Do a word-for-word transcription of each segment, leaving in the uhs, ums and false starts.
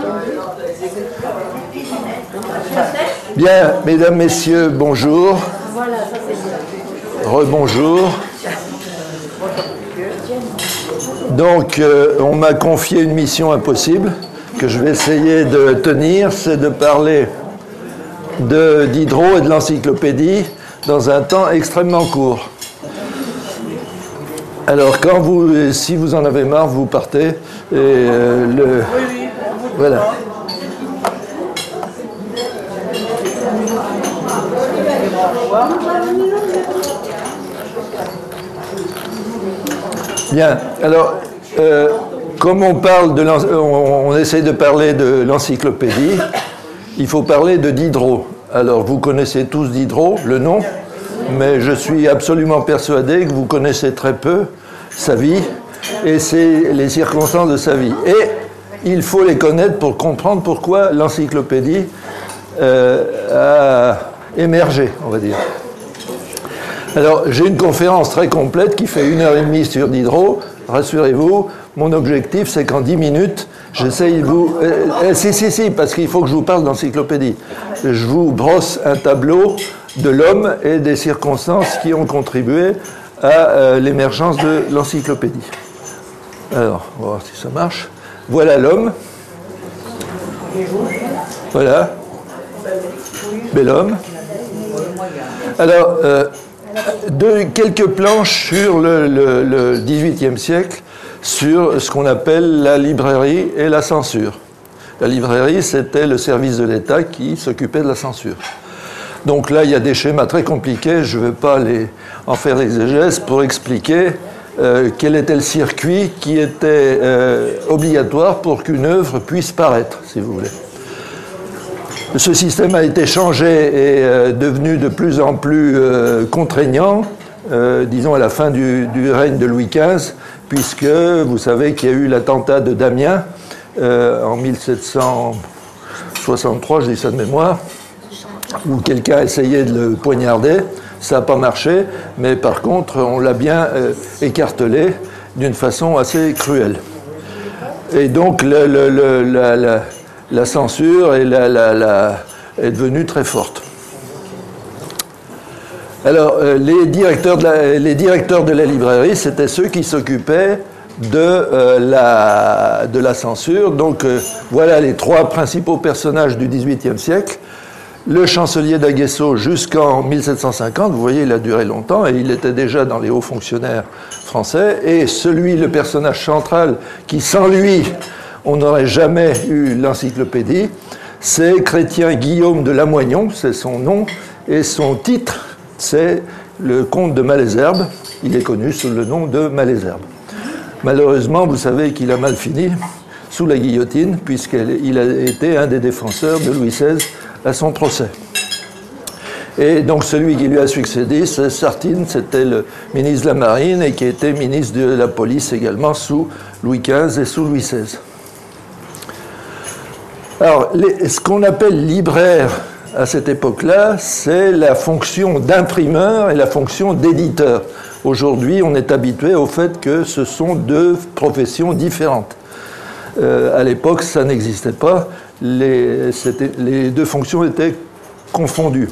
Bien, mesdames, messieurs, bonjour. Rebonjour. Donc, euh, on m'a confié une mission impossible que je vais essayer de tenir, c'est de parler de Diderot et de l'encyclopédie dans un temps extrêmement court. Alors, quand vous, si vous en avez marre, vous partez. Et euh, le, voilà. Bien. Alors, euh, comme on parle de, on, on essaie de parler de l'encyclopédie, il faut parler de Diderot. Alors, vous connaissez tous Diderot, le nom, mais je suis absolument persuadé que vous connaissez très peu sa vie et c'est les circonstances de sa vie. Et il faut les connaître pour comprendre pourquoi l'encyclopédie euh, a émergé, on va dire. Alors, j'ai une conférence très complète qui fait une heure et demie sur Diderot. Rassurez-vous, mon objectif, c'est qu'en dix minutes, j'essaye de vous... Euh, euh, si, si, si, parce qu'il faut que je vous parle d'encyclopédie. Je vous brosse un tableau de l'homme et des circonstances qui ont contribué à euh, l'émergence de l'encyclopédie. Alors, on va voir si ça marche. Voilà l'homme. Voilà. Bel homme. Alors... Euh, De quelques planches sur le, le, le dix-huitième siècle sur ce qu'on appelle la librairie et la censure. La librairie, c'était le service de l'État qui s'occupait de la censure. Donc là, il y a des schémas très compliqués, je ne vais pas les, en faire l'exégèse pour expliquer euh, quel était le circuit qui était euh, obligatoire pour qu'une œuvre puisse paraître, si vous voulez. Ce système a été changé et euh, devenu de plus en plus euh, contraignant, euh, disons à la fin du, du règne de Louis quinze, puisque vous savez qu'il y a eu l'attentat de Damiens euh, en mille sept cent soixante-trois, je dis ça de mémoire, où quelqu'un a essayé de le poignarder. Ça n'a pas marché, mais par contre, on l'a bien euh, écartelé d'une façon assez cruelle. Et donc, le, le, le, la, la La censure est, la, la, la, est devenue très forte. Alors, euh, les, directeurs de la, les directeurs de la librairie, c'était ceux qui s'occupaient de, euh, la, de la censure. Donc, euh, voilà les trois principaux personnages du dix-huitième siècle. Le chancelier d'Aguesseau jusqu'en mille sept cent cinquante, vous voyez, il a duré longtemps et il était déjà dans les hauts fonctionnaires français. Et celui, le personnage central, qui sans lui... on n'aurait jamais eu l'encyclopédie, c'est Chrétien Guillaume de Lamoignon, c'est son nom, et son titre, c'est le comte de Malesherbes. Il est connu sous le nom de Malesherbes. Malheureusement, vous savez qu'il a mal fini sous la guillotine, puisqu'il a été un des défenseurs de Louis seize à son procès. Et donc celui qui lui a succédé, c'est Sartine, c'était le ministre de la Marine et qui était ministre de la Police également sous Louis quinze et sous Louis seize. Alors, les, ce qu'on appelle libraire à cette époque-là, c'est la fonction d'imprimeur et la fonction d'éditeur. Aujourd'hui, on est habitué au fait que ce sont deux professions différentes. Euh, à l'époque, ça n'existait pas. Les, les deux fonctions étaient confondues.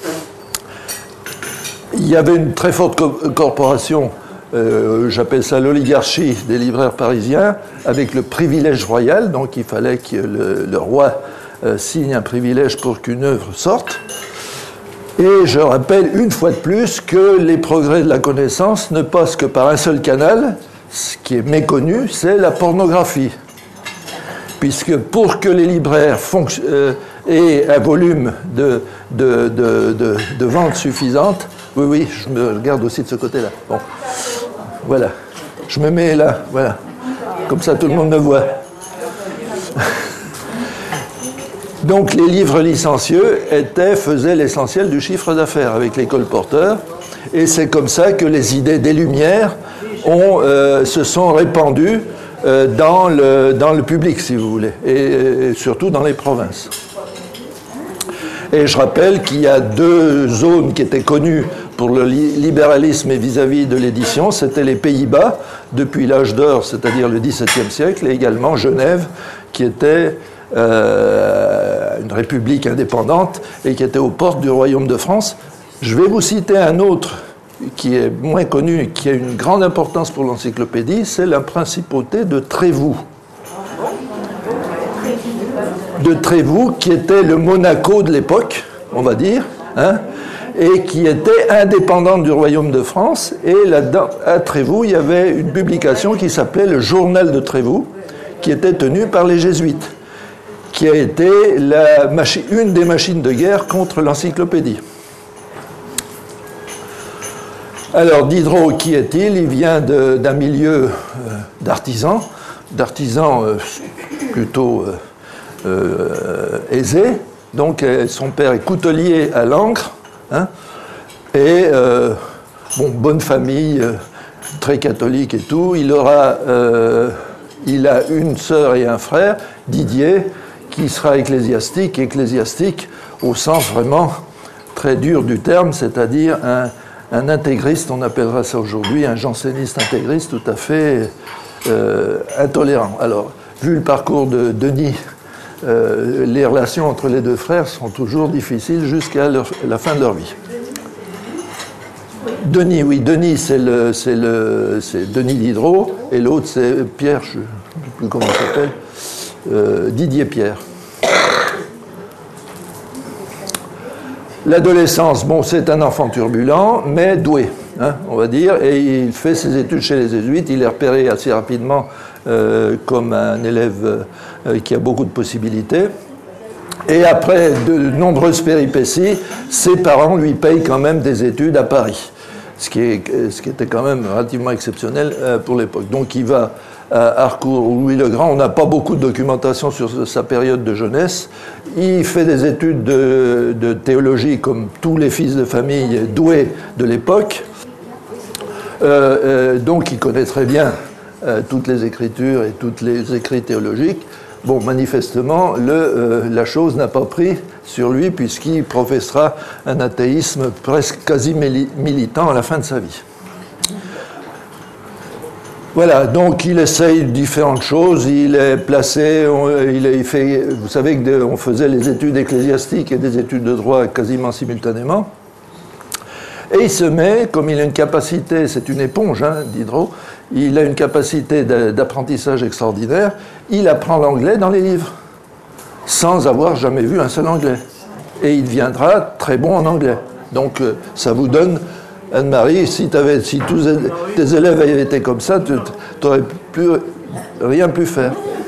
Il y avait une très forte co- corporation, euh, j'appelle ça l'oligarchie des libraires parisiens, avec le privilège royal, donc il fallait que le, le roi euh, signe un privilège pour qu'une œuvre sorte. Et je rappelle une fois de plus que les progrès de la connaissance ne passent que par un seul canal, ce qui est méconnu, c'est la pornographie. Puisque pour que les libraires fonc- euh, aient un volume de, de, de, de, de vente suffisante, oui, oui, je me regarde aussi de ce côté-là. Bon, voilà. Je me mets là, voilà. Comme ça, tout le monde me voit. Donc, les livres licencieux étaient, faisaient l'essentiel du chiffre d'affaires avec les colporteurs. Et c'est comme ça que les idées des Lumières ont, euh, se sont répandues euh, dans, le, dans le public, si vous voulez, et, et surtout dans les provinces. Et je rappelle qu'il y a deux zones qui étaient connues pour le libéralisme et vis-à-vis de l'édition. C'était les Pays-Bas, depuis l'âge d'or, c'est-à-dire le dix-septième siècle, et également Genève, qui était euh, une république indépendante et qui était aux portes du royaume de France. Je vais vous citer un autre qui est moins connu, qui a une grande importance pour l'encyclopédie, c'est la principauté de Trévoux. De Trévoux, qui était le Monaco de l'époque, on va dire, hein, et qui était indépendante du royaume de France. Et là-dedans, à Trévoux, il y avait une publication qui s'appelait le Journal de Trévoux, qui était tenue par les jésuites, qui a été la machi- une des machines de guerre contre l'encyclopédie. Alors, Diderot, qui est-il? Il vient de, d'un milieu euh, d'artisans, d'artisans euh, plutôt euh, euh, aisés. Donc, euh, son père est coutelier à Langres, hein, et, euh, bon, bonne famille, euh, très catholique et tout. Il aura, euh, il a une sœur et un frère, Didier, qui sera ecclésiastique, ecclésiastique au sens vraiment très dur du terme, c'est-à-dire un Un intégriste, on appellera ça aujourd'hui, un janséniste intégriste tout à fait euh, intolérant. Alors, vu le parcours de Denis, euh, les relations entre les deux frères sont toujours difficiles jusqu'à leur, la fin de leur vie. Denis, oui, Denis, c'est, le, c'est, le, c'est Denis Diderot, et l'autre, c'est Pierre, je ne sais plus comment il s'appelle, euh, Didier Pierre. L'adolescence, bon, c'est un enfant turbulent, mais doué, hein, on va dire, et il fait ses études chez les jésuites. Il est repéré assez rapidement euh, comme un élève euh, qui a beaucoup de possibilités. Et après de nombreuses péripéties, ses parents lui payent quand même des études à Paris, ce qui, est, ce qui était quand même relativement exceptionnel euh, pour l'époque. Donc il va à Harcourt, Louis le Grand. On n'a pas beaucoup de documentation sur sa période de jeunesse. Il fait des études de, de théologie comme tous les fils de famille doués de l'époque. Euh, euh, donc il connaît très bien euh, toutes les écritures et tous les écrits théologiques. Bon, manifestement, le, euh, la chose n'a pas pris sur lui puisqu'il professera un athéisme presque quasi militant à la fin de sa vie. Voilà, donc il essaye différentes choses, il est placé, on, il, est, il fait, vous savez qu'on faisait les études ecclésiastiques et des études de droit quasiment simultanément, et il se met, comme il a une capacité, c'est une éponge, hein, Diderot, il a une capacité d'apprentissage extraordinaire, il apprend l'anglais dans les livres, sans avoir jamais vu un seul anglais, et il deviendra très bon en anglais. Donc ça vous donne... Anne-Marie, si, si tous tes élèves avaient été comme ça, tu n'aurais plus rien pu faire.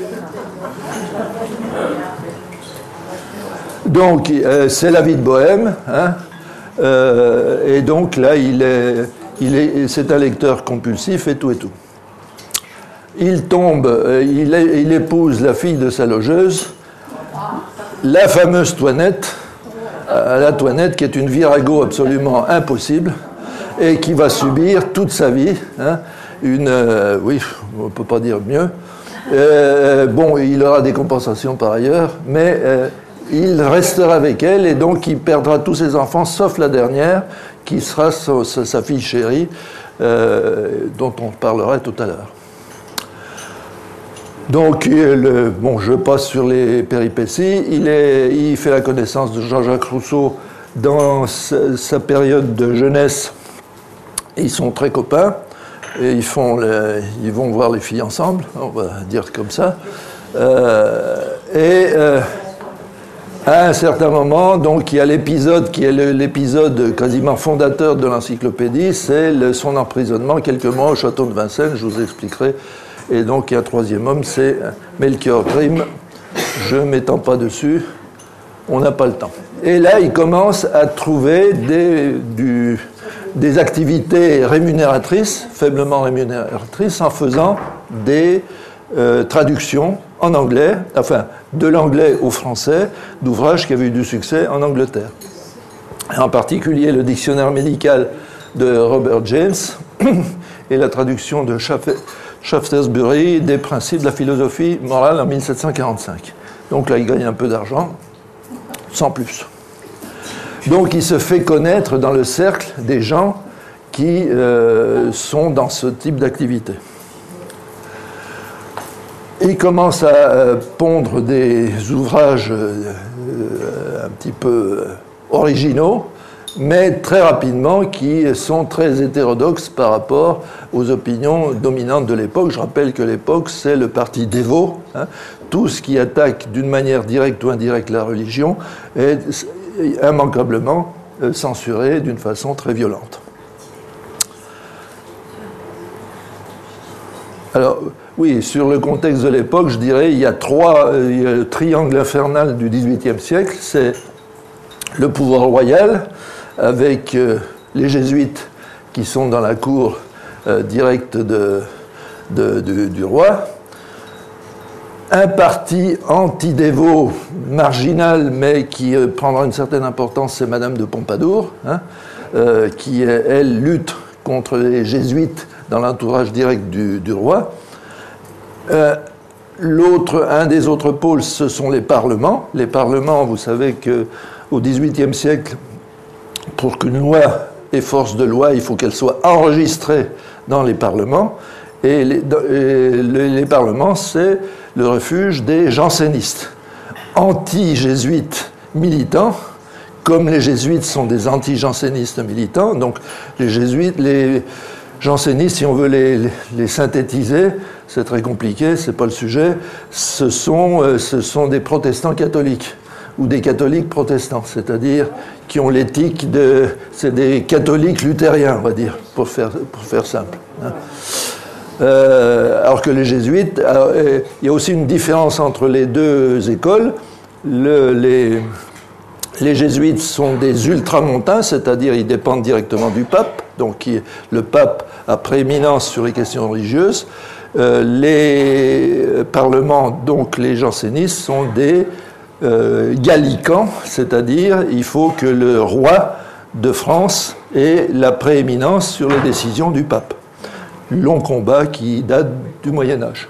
Donc, euh, c'est la vie de bohème, hein, euh, et donc là, il est, il est, c'est un lecteur compulsif et tout et tout. Il tombe, euh, il, est, il épouse la fille de sa logeuse, la fameuse Toinette, euh, la Toinette qui est une virago absolument impossible, et qui va subir toute sa vie, hein, une, euh, oui, on ne peut pas dire mieux. Euh, bon, il aura des compensations par ailleurs, mais euh, il restera avec elle, et donc il perdra tous ses enfants, sauf la dernière, qui sera sa, sa, sa fille chérie, euh, dont on parlera tout à l'heure. Donc, le, bon, je passe sur les péripéties. Il, est, il fait la connaissance de Jean-Jacques Rousseau dans sa, sa période de jeunesse. Ils sont très copains, et ils, font les, ils vont voir les filles ensemble, on va dire comme ça. Euh, et euh, à un certain moment, donc, il y a l'épisode qui est le, l'épisode quasiment fondateur de l'encyclopédie, c'est le, son emprisonnement quelques mois au château de Vincennes, je vous expliquerai. Et donc, il y a un troisième homme, c'est Melchior Grimm. Je ne m'étends pas dessus, on n'a pas le temps. Et là, il commence à trouver des... du... des activités rémunératrices, faiblement rémunératrices, en faisant des euh, traductions en anglais, enfin, de l'anglais au français, d'ouvrages qui avaient eu du succès en Angleterre. Et en particulier le dictionnaire médical de Robert James et la traduction de Shaftesbury des principes de la philosophie morale en mille sept cent quarante-cinq. Donc là, il gagne un peu d'argent, sans plus. Donc il se fait connaître dans le cercle des gens qui euh, sont dans ce type d'activité. il commence à euh, pondre des ouvrages euh, un petit peu originaux, mais très rapidement qui sont très hétérodoxes par rapport aux opinions dominantes de l'époque. Je rappelle que l'époque, c'est le parti dévot. Hein. Tout ce qui attaque d'une manière directe ou indirecte la religion est immanquablement euh, censuré d'une façon très violente. Alors, oui, sur le contexte de l'époque, je dirais il y a trois, euh, il y a le triangle infernal du dix-huitième siècle, c'est le pouvoir royal, avec euh, les jésuites qui sont dans la cour euh, directe de, de, de, du roi, un parti anti-dévot marginal, mais qui euh, prendra une certaine importance, c'est Madame de Pompadour, hein, euh, qui, elle, lutte contre les jésuites dans l'entourage direct du, du roi. Euh, l'autre, un des autres pôles, ce sont les parlements. Les parlements, vous savez qu'au dix-huitième siècle, pour qu'une loi ait force de loi, il faut qu'elle soit enregistrée dans les parlements. Et les, et les, les parlements, c'est le refuge des jansénistes, anti-jésuites militants, comme les jésuites sont des anti-jansénistes militants. Donc les jésuites, les jansénistes, si on veut les, les, les synthétiser, c'est très compliqué, c'est pas le sujet, ce sont, euh, ce sont des protestants catholiques, ou des catholiques protestants, c'est-à-dire qui ont l'éthique de... c'est des catholiques luthériens, on va dire, pour faire, pour faire simple. Hein. Euh, alors que les jésuites, alors, il y a aussi une différence entre les deux écoles. Le, les, les jésuites sont des ultramontains, c'est-à-dire ils dépendent directement du pape, donc il, le pape a prééminence sur les questions religieuses. Euh, les parlements, donc les jansénistes, sont des euh, gallicans, c'est-à-dire il faut que le roi de France ait la prééminence sur les décisions du pape. Long combat qui date du Moyen-Âge.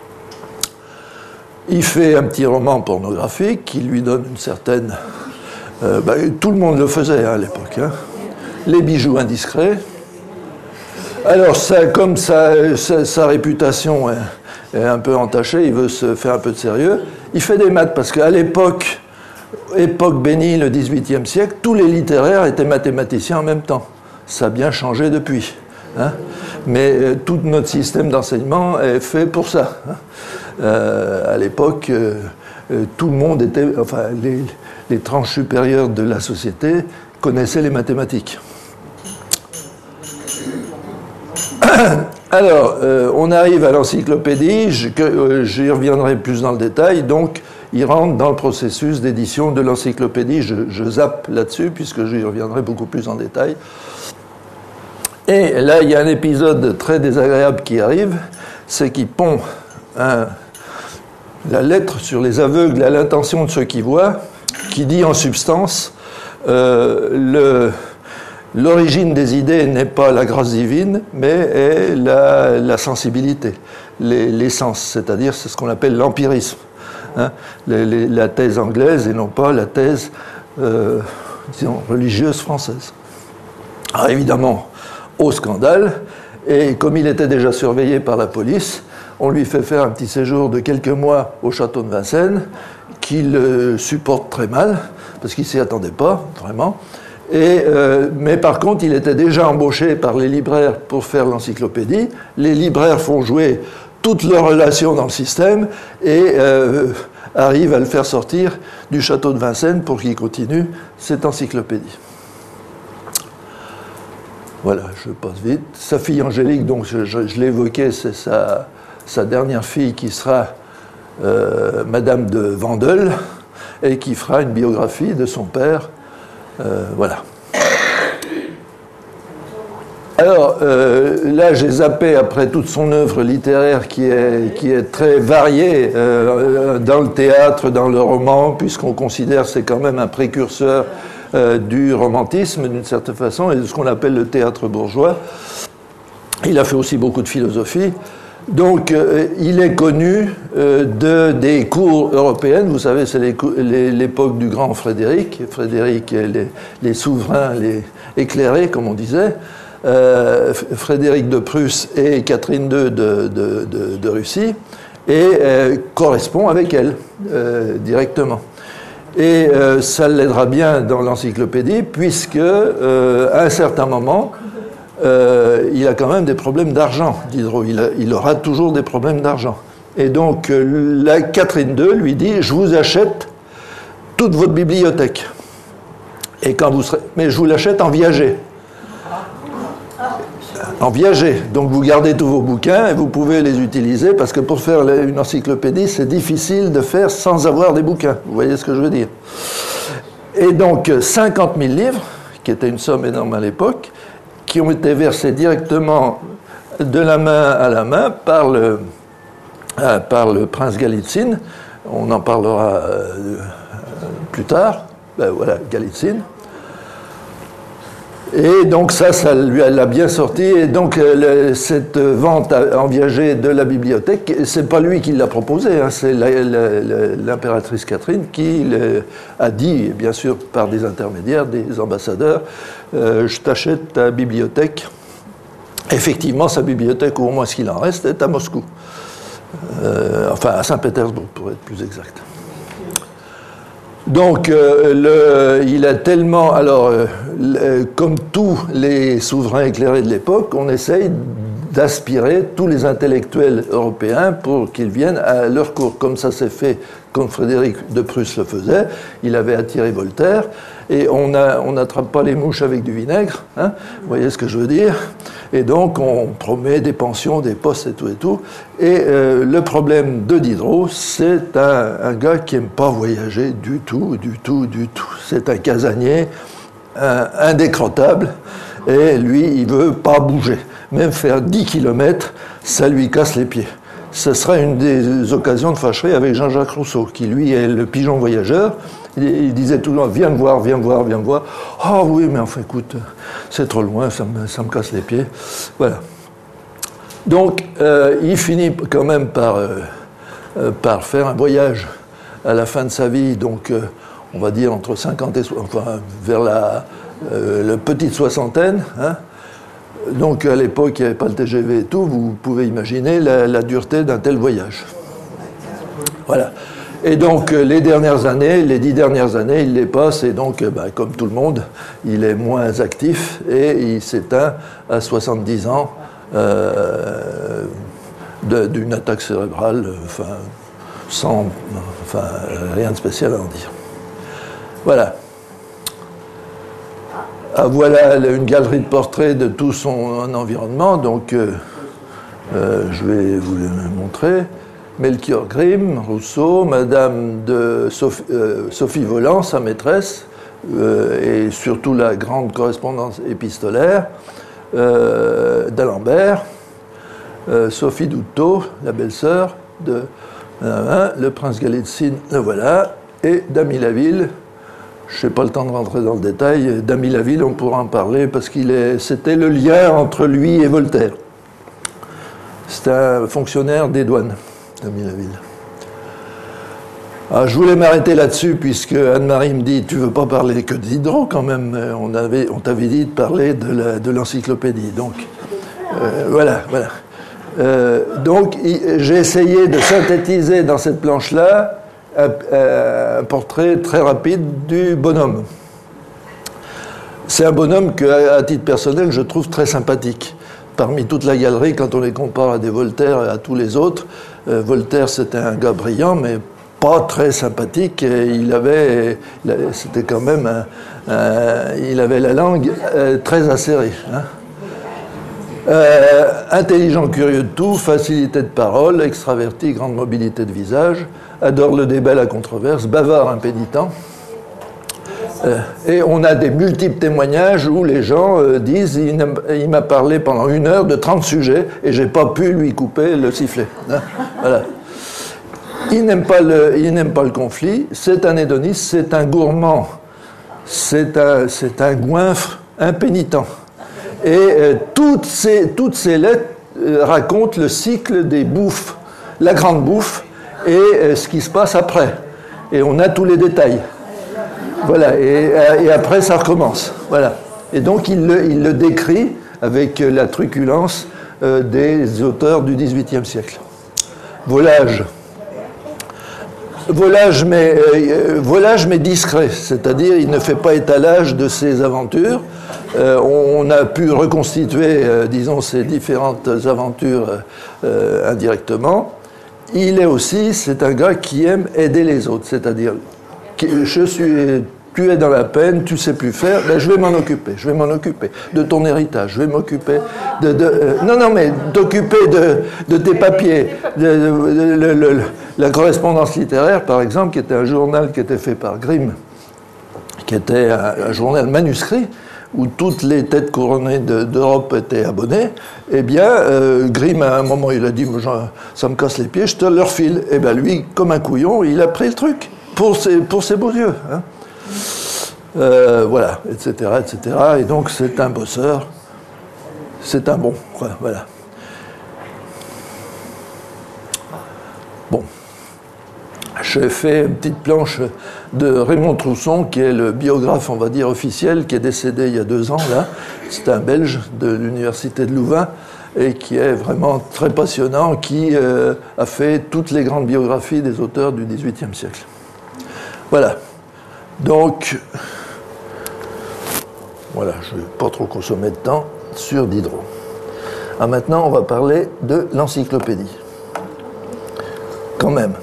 Il fait un petit roman pornographique qui lui donne une certaine... Euh, bah, tout le monde le faisait hein, à l'époque. Hein. Les bijoux indiscrets. Alors, ça, comme sa, sa, sa réputation est, est un peu entachée, il veut se faire un peu de sérieux. Il fait des maths parce qu'à l'époque, époque bénie, le dix-huitième siècle, tous les littéraires étaient mathématiciens en même temps. Ça a bien changé depuis. Hein, mais euh, tout notre système d'enseignement est fait pour ça. Hein. Euh, à l'époque, euh, euh, tout le monde était, enfin, les, les tranches supérieures de la société connaissaient les mathématiques. Alors, euh, on arrive à l'encyclopédie, je, que, euh, j'y reviendrai plus dans le détail, donc il rentre dans le processus d'édition de l'encyclopédie, je, je zappe là-dessus, puisque j'y reviendrai beaucoup plus en détail. Et là, il y a un épisode très désagréable qui arrive, c'est qu'il pond un, la lettre sur les aveugles à l'intention de ceux qui voient, qui dit en substance euh, le, l'origine des idées n'est pas la grâce divine, mais est la, la sensibilité, les, les sens, c'est-à-dire c'est ce qu'on appelle l'empirisme, hein, les, les, la thèse anglaise et non pas la thèse euh, disons, religieuse française. Alors évidemment, au scandale, et comme il était déjà surveillé par la police, on lui fait faire un petit séjour de quelques mois au château de Vincennes, qu'il euh, supporte très mal, parce qu'il ne s'y attendait pas, vraiment. Et, euh, mais par contre, il était déjà embauché par les libraires pour faire l'encyclopédie. Les libraires font jouer toutes leurs relations dans le système et euh, arrivent à le faire sortir du château de Vincennes pour qu'il continue cette encyclopédie. Voilà, je passe vite. Sa fille Angélique, donc je, je, je l'évoquais, c'est sa, sa dernière fille qui sera euh, Madame de Vandel et qui fera une biographie de son père. Euh, voilà. Alors, euh, là, j'ai zappé après toute son œuvre littéraire qui est, qui est très variée euh, dans le théâtre, dans le roman, puisqu'on considère que c'est quand même un précurseur Euh, du romantisme, d'une certaine façon, et de ce qu'on appelle le théâtre bourgeois. Il a fait aussi beaucoup de philosophie. Donc, euh, il est connu euh, de, des cours européennes. Vous savez, c'est les, les, l'époque du grand Frédéric. Frédéric et les, les souverains, les éclairés, comme on disait. Euh, Frédéric de Prusse et Catherine deux de, de, de, de Russie. et euh, correspond avec elle euh, directement. Et euh, ça l'aidera bien dans l'encyclopédie, puisque euh, à un certain moment, euh, il a quand même des problèmes d'argent, Diderot. Il, a, il aura toujours des problèmes d'argent. Et donc, euh, la Catherine deux lui dit « Je vous achète toute votre bibliothèque. Et quand vous serez... Mais je vous l'achète en viager. » En viager. Donc vous gardez tous vos bouquins et vous pouvez les utiliser, parce que pour faire une encyclopédie, c'est difficile de faire sans avoir des bouquins. Vous voyez ce que je veux dire? Et donc cinquante mille livres, qui était une somme énorme à l'époque, qui ont été versés directement de la main à la main par le, euh, par le prince Galitzine. On en parlera euh, plus tard. Ben voilà, Galitzine. Et donc ça, ça lui l'a bien sorti. Et donc le, cette vente en viager de la bibliothèque, c'est pas lui qui l'a proposé, hein, c'est la, la, la, l'impératrice Catherine qui a dit, bien sûr par des intermédiaires, des ambassadeurs, euh, je t'achète ta bibliothèque. Effectivement, sa bibliothèque, ou au moins ce qu'il en reste, est à Moscou. Euh, enfin, à Saint-Pétersbourg, pour être plus exact. Donc, euh, le, il a tellement... Alors, euh, le, comme tous les souverains éclairés de l'époque, on essaye d'aspirer tous les intellectuels européens pour qu'ils viennent à leur cour. Comme ça s'est fait, comme Frédéric de Prusse le faisait, il avait attiré Voltaire, et on n'attrape pas les mouches avec du vinaigre, hein, vous voyez ce que je veux dire? Et donc, on promet des pensions, des postes et tout et tout. Et euh, le problème de Diderot, c'est un, un gars qui n'aime pas voyager du tout, du tout, du tout. C'est un casanier un, indécrottable, et lui, il ne veut pas bouger. Même faire dix kilomètres, ça lui casse les pieds. Ce sera une des occasions de fâcherie avec Jean-Jacques Rousseau, qui lui est le pigeon voyageur. Il, il disait tout le temps, viens me voir, viens me voir, viens me voir. Ah oh, oui, mais enfin écoute, c'est trop loin, ça me, ça me casse les pieds. Voilà. Donc, euh, il finit quand même par, euh, euh, par faire un voyage à la fin de sa vie, donc euh, on va dire entre cinquante et soixante, enfin vers la, euh, la petite soixantaine, hein. Donc à l'époque, il n'y avait pas le T G V et tout, vous pouvez imaginer la, la dureté d'un tel voyage. Voilà. Et donc les dernières années, les dix dernières années, il les passe, et donc, bah, comme tout le monde, il est moins actif, et il s'éteint à soixante-dix ans euh, de, d'une attaque cérébrale, enfin, sans enfin, rien de spécial à en dire. Voilà. Ah, voilà une galerie de portraits de tout son environnement, donc euh, euh, je vais vous le montrer. Melchior Grimm, Rousseau, Madame de Sophie, euh, Sophie Volant, sa maîtresse, euh, et surtout la grande correspondance épistolaire, euh, d'Alembert, euh, Sophie Douteau, la belle-sœur de euh, le prince Galitzine, le voilà, et Damilaville. Je n'ai pas le temps de rentrer dans le détail. Damilaville, on pourra en parler parce qu'il est, c'était le lien entre lui et Voltaire. C'est un fonctionnaire des douanes, Damilaville. Alors, je voulais m'arrêter là-dessus puisque Anne-Marie me dit « Tu ne veux pas parler que de Diderot quand même, on, avait, on t'avait dit de parler de, la, de l'encyclopédie. » Donc, euh, voilà, voilà. Euh, donc, j'ai essayé de synthétiser dans cette planche-là Un, un portrait très rapide du bonhomme. C'est un bonhomme que, à titre personnel, je trouve très sympathique. Parmi toute la galerie, quand on les compare à des Voltaire et à tous les autres, euh, Voltaire, c'était un gars brillant, mais pas très sympathique. Et il avait, il avait c'était quand même, un, un, il avait la langue euh, très acérée. Hein. Euh, intelligent, curieux de tout, facilité de parole, extraverti, grande mobilité de visage, adore le débat, la controverse, bavard, impénitent. Euh, et on a des multiples témoignages où les gens euh, disent il, il m'a parlé pendant une heure de trente sujets et j'ai pas pu lui couper le sifflet. Hein, voilà. Il n'aime pas le, il n'aime pas le conflit, c'est un hédoniste, c'est un gourmand, c'est un, c'est un goinfre impénitent. Et euh, toutes, ces, toutes ces lettres euh, racontent le cycle des bouffes, la grande bouffe, et euh, ce qui se passe après. Et on a tous les détails. Voilà, et, et après ça recommence. Voilà. Et donc il le, il le décrit avec la truculence euh, des auteurs du dix-huitième siècle. Volage. Volage mais, euh, volage mais discret, c'est-à-dire il ne fait pas étalage de ses aventures. Euh, on a pu reconstituer, euh, disons, ces différentes aventures euh, indirectement. Il est aussi, c'est un gars qui aime aider les autres, c'est-à-dire, je suis, tu es dans la peine, tu sais plus faire, ben je vais m'en occuper, je vais m'en occuper de ton héritage, je vais m'occuper de, de euh, non non mais d'occuper de, de tes papiers, de, de, de, de, de, de, la correspondance littéraire par exemple, qui était un journal qui était fait par Grimm, qui était un, un journal manuscrit, où toutes les têtes couronnées de, d'Europe étaient abonnées, eh bien, euh, Grimm, à un moment, il a dit « ça me casse les pieds, je te leur file ». Eh bien, lui, comme un couillon, il a pris le truc, pour ses, pour ses beaux yeux. Hein. Euh, voilà, et cetera, et cetera. Et donc, c'est un bosseur, c'est un bon, voilà. Bon. J'ai fait une petite planche de Raymond Trousson, qui est le biographe, on va dire, officiel, qui est décédé il y a deux ans, là. C'est un Belge de l'université de Louvain, et qui est vraiment très passionnant, qui euh, a fait toutes les grandes biographies des auteurs du dix-huitième siècle. Voilà. Donc, voilà, je ne vais pas trop consommer de temps sur Diderot. Ah, maintenant, on va parler de l'encyclopédie. Quand même.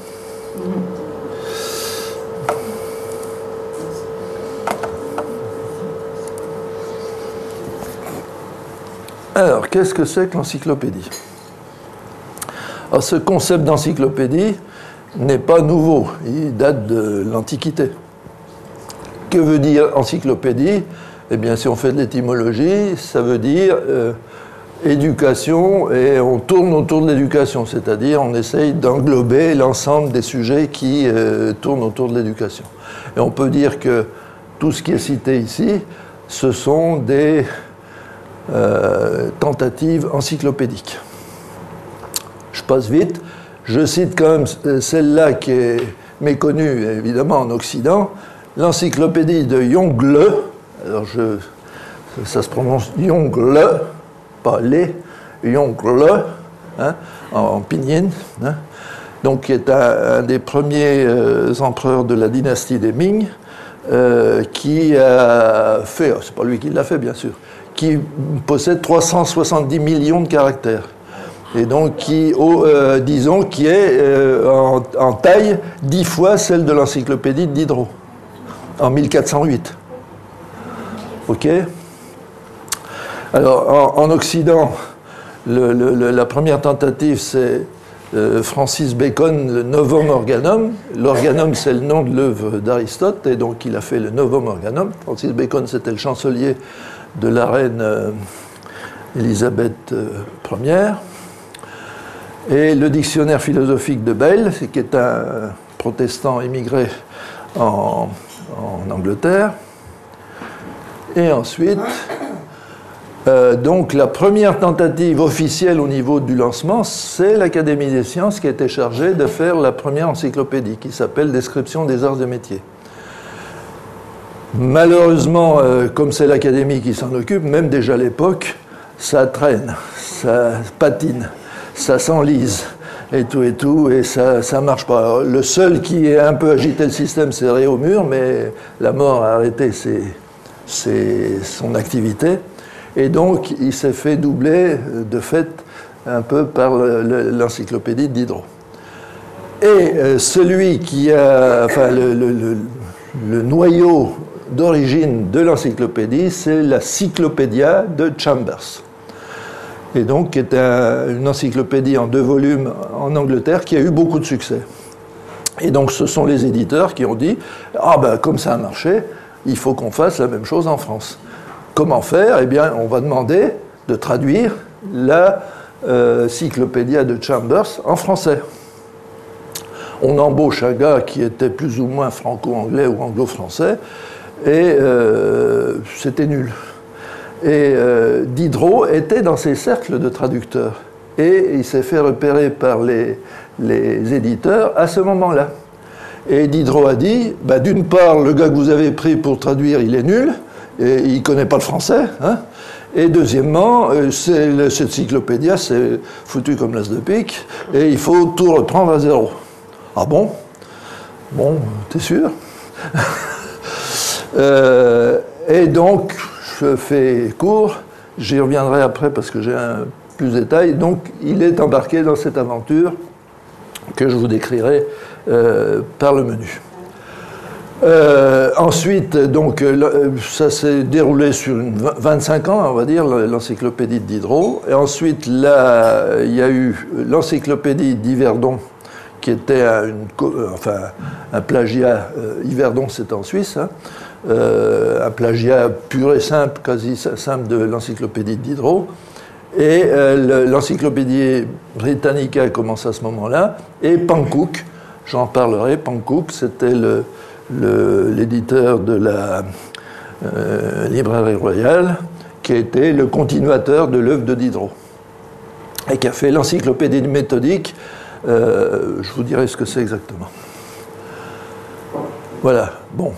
Alors, qu'est-ce que c'est que l'encyclopédie? Alors, ce concept d'encyclopédie n'est pas nouveau, il date de l'Antiquité. Que veut dire encyclopédie? Eh bien, si on fait de l'étymologie, ça veut dire euh, éducation, et on tourne autour de l'éducation, c'est-à-dire on essaye d'englober l'ensemble des sujets qui euh, tournent autour de l'éducation. Et on peut dire que tout ce qui est cité ici, ce sont des euh, tentatives encyclopédiques. Je passe vite. Je cite quand même celle-là qui est méconnue, évidemment, en Occident, l'encyclopédie de Jongle. Alors, je, ça se prononce Jongle, pas les, Jongle, hein, en, en pinyin, hein, donc qui est un, un des premiers euh, empereurs de la dynastie des Ming, euh, qui a fait, c'est pas lui qui l'a fait bien sûr, qui possède trois cent soixante-dix millions de caractères. Et donc, qui, oh, euh, disons, qui est euh, en, en taille dix fois celle de l'encyclopédie de Diderot, en mille quatre cent huit. OK? Alors, en, en Occident, le, le, la première tentative, c'est euh, Francis Bacon, le Novum Organum. L'organum, c'est le nom de l'œuvre d'Aristote, et donc il a fait le Novum Organum. Francis Bacon, c'était le chancelier de la reine euh, Élisabeth euh, première. Et le dictionnaire philosophique de Bayle, qui est un protestant immigré en, en Angleterre. Et ensuite, euh, donc la première tentative officielle au niveau du lancement, c'est l'Académie des sciences qui a été chargée de faire la première encyclopédie, qui s'appelle Description des arts et métiers. Malheureusement, euh, comme c'est l'Académie qui s'en occupe, même déjà à l'époque, ça traîne, ça patine. Ça s'enlise, et tout, et tout, et ça ça marche pas. Alors, le seul qui a un peu agité le système, c'est Réaumur, mais la mort a arrêté ses, ses, son activité, et donc il s'est fait doubler, de fait, un peu par le, le, l'encyclopédie de Diderot. Et euh, celui qui a, enfin, le, le, le, le noyau d'origine de l'encyclopédie, c'est la Cyclopédia de Chambers. Et donc, qui est un, une encyclopédie en deux volumes en Angleterre qui a eu beaucoup de succès. Et donc, ce sont les éditeurs qui ont dit « Ah ben, comme ça a marché, il faut qu'on fasse la même chose en France. » Comment faire? Eh bien, on va demander de traduire la euh, Cyclopédia de Chambers en français. On embauche un gars qui était plus ou moins franco-anglais ou anglo-français, et euh, c'était nul. Et euh, Diderot était dans ces cercles de traducteurs. Et il s'est fait repérer par les, les éditeurs à ce moment-là. Et Diderot a dit, bah, d'une part, le gars que vous avez pris pour traduire, il est nul, et il ne connaît pas le français, hein, Et deuxièmement, euh, c'est, cette cyclopédia, c'est foutu comme l'as de pique, et il faut tout reprendre à zéro. Ah bon? Bon, t'es sûr? euh, Et donc, je fais court, j'y reviendrai après parce que j'ai un plus de détails. Donc, il est embarqué dans cette aventure que je vous décrirai euh, par le menu. Euh, ensuite, donc, ça s'est déroulé sur une vingt-cinq ans, on va dire, l'encyclopédie de Diderot. Et ensuite, là, il y a eu l'encyclopédie d'Yverdon, qui était une, enfin, un plagiat. Euh, Yverdon, c'était en Suisse, hein, euh, un plagiat pur et simple, quasi simple de l'encyclopédie de Diderot. Et euh, l'encyclopédie Britannica commence à ce moment-là. Et Pankouk, j'en parlerai, Pankouk, c'était le. Le, l'éditeur de la euh, librairie royale, qui a été le continuateur de l'œuvre de Diderot, et qui a fait l'encyclopédie méthodique. Euh, je vous dirai ce que c'est exactement. Voilà, bon.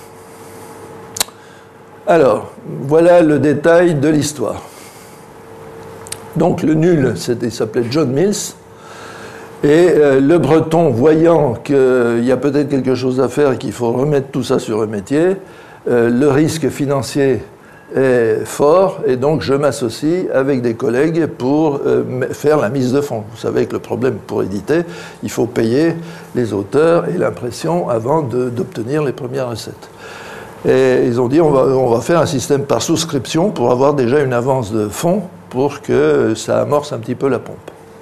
Alors, voilà le détail de l'histoire. Donc, le nul, il s'appelait John Mills. Et euh, le Breton, voyant qu'il y a peut-être quelque chose à faire et qu'il faut remettre tout ça sur le métier, euh, le risque financier est fort, et donc je m'associe avec des collègues pour euh, faire la mise de fonds. Vous savez que le problème pour éditer, il faut payer les auteurs et l'impression avant de, d'obtenir les premières recettes. Et ils ont dit on va, on va faire un système par souscription pour avoir déjà une avance de fonds pour que ça amorce un petit peu la pompe.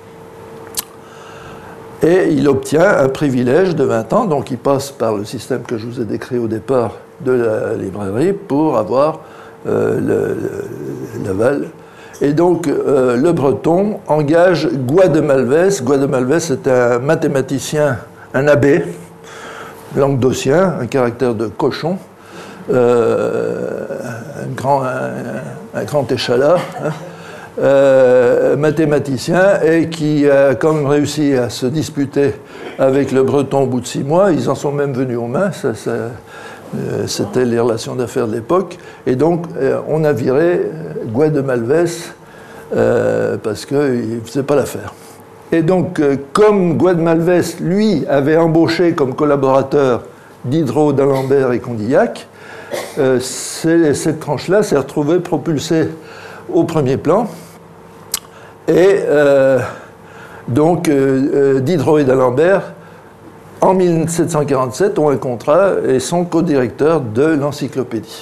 Et il obtient un privilège de vingt ans, donc il passe par le système que je vous ai décrit au départ de la librairie pour avoir euh, le, le, l'aval. Et donc euh, le Breton engage Gouy de Malvez. Gouy de Malvez est un mathématicien, un abbé, languedocien, un caractère de cochon, euh, un, grand, un, un grand échalas, hein. Euh, mathématicien, et qui a quand même réussi à se disputer avec le Breton au bout de six mois. Ils en sont même venus aux mains, ça, ça, euh, c'était les relations d'affaires de l'époque. Et donc, euh, on a viré Gouy de Malvez euh, parce qu'il ne faisait pas l'affaire. Et donc, euh, comme Gouy de Malvez, lui, avait embauché comme collaborateur Diderot, d'Alembert et Condillac, euh, cette tranche-là s'est retrouvée propulsée au premier plan. Et euh, donc, euh, Diderot et d'Alembert, en mille sept cent quarante-sept, ont un contrat et sont co-directeurs de l'encyclopédie.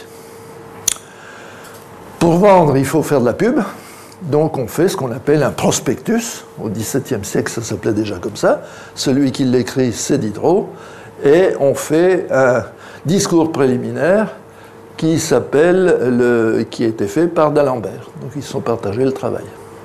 Pour vendre, il faut faire de la pub. Donc, on fait ce qu'on appelle un prospectus. Au dix-septième siècle, ça s'appelait déjà comme ça. Celui qui l'écrit, c'est Diderot. Et on fait un discours préliminaire qui s'appelle, le, qui a été fait par d'Alembert. Donc, ils se sont partagés le travail.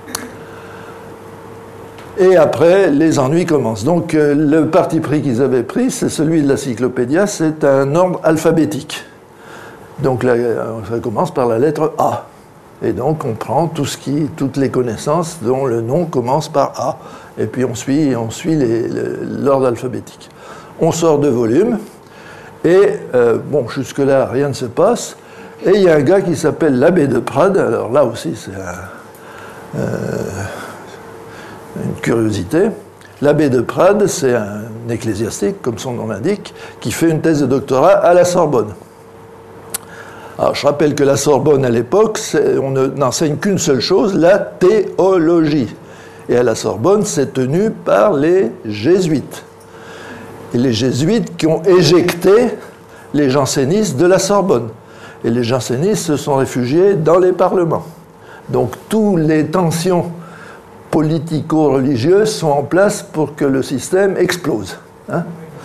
Et après, les ennuis commencent. Donc, euh, le parti pris qu'ils avaient pris, c'est celui de la Cyclopédia, c'est un ordre alphabétique. Donc, là, ça commence par la lettre A. Et donc, on prend tout ce qui, toutes les connaissances dont le nom commence par A. Et puis, on suit, on suit les, les, l'ordre alphabétique. On sort de volume. Et, euh, bon, jusque-là, rien ne se passe. Et il y a un gars qui s'appelle l'abbé de Prades. Alors là aussi, c'est un... Euh, une curiosité. L'abbé de Prades, c'est un ecclésiastique, comme son nom l'indique, qui fait une thèse de doctorat à la Sorbonne. Alors, je rappelle que la Sorbonne, à l'époque, on n'enseigne qu'une seule chose, la théologie. Et à la Sorbonne, c'est tenu par les jésuites. Et les jésuites qui ont éjecté les jansénistes de la Sorbonne. Et les jansénistes se sont réfugiés dans les parlements. Donc, toutes les tensions politico-religieuses sont en place pour que le système explose. Hein.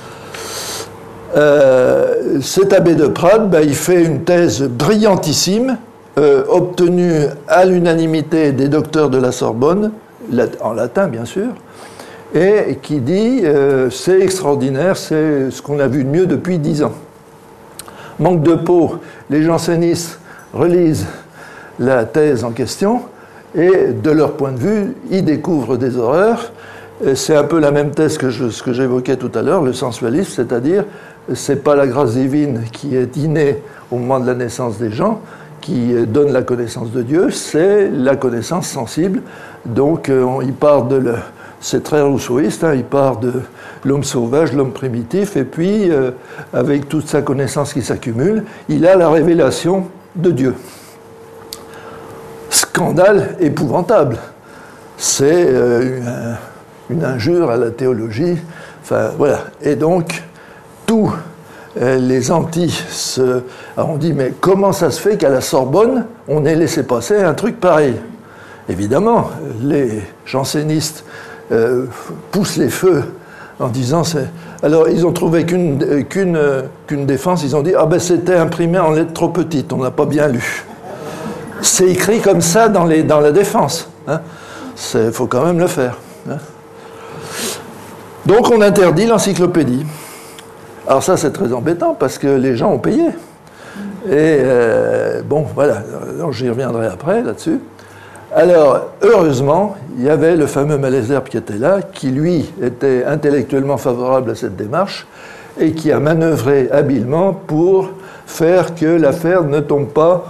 Euh, cet abbé de Prades, ben, il fait une thèse brillantissime, euh, obtenue à l'unanimité des docteurs de la Sorbonne, en latin bien sûr, et qui dit euh, c'est extraordinaire, c'est ce qu'on a vu de mieux depuis dix ans. Manque de peau, les jansénistes relisent la thèse en question, et de leur point de vue, ils découvrent des horreurs. C'est un peu la même thèse que je, ce que j'évoquais tout à l'heure, le sensualisme, c'est-à-dire, c'est pas la grâce divine qui est innée au moment de la naissance des gens qui donne la connaissance de Dieu, c'est la connaissance sensible. Donc, euh, on, il part de... Le, c'est très rousseauiste, hein, il part de l'homme sauvage, l'homme primitif, et puis, euh, avec toute sa connaissance qui s'accumule, il a la révélation de Dieu. Scandale épouvantable. C'est euh, une, une injure à la théologie. Enfin, voilà. Et donc, tous euh, les antis se... Alors on dit, mais comment ça se fait qu'à la Sorbonne, on ait laissé passer un truc pareil? Évidemment, les jansénistes euh, poussent les feux en disant... C'est... Alors, ils ont trouvé qu'une, qu'une, qu'une défense, ils ont dit, ah ben c'était imprimé en lettres trop petites, on n'a pas bien lu. C'est écrit comme ça dans, les, dans la défense. Hein. Il faut quand même le faire. Hein. Donc, on interdit l'encyclopédie. Alors ça, c'est très embêtant, parce que les gens ont payé. Et, euh, bon, voilà, donc j'y reviendrai après, là-dessus. Alors, heureusement, il y avait le fameux Malesherbes qui était là, qui, lui, était intellectuellement favorable à cette démarche, et qui a manœuvré habilement pour faire que l'affaire ne tombe pas,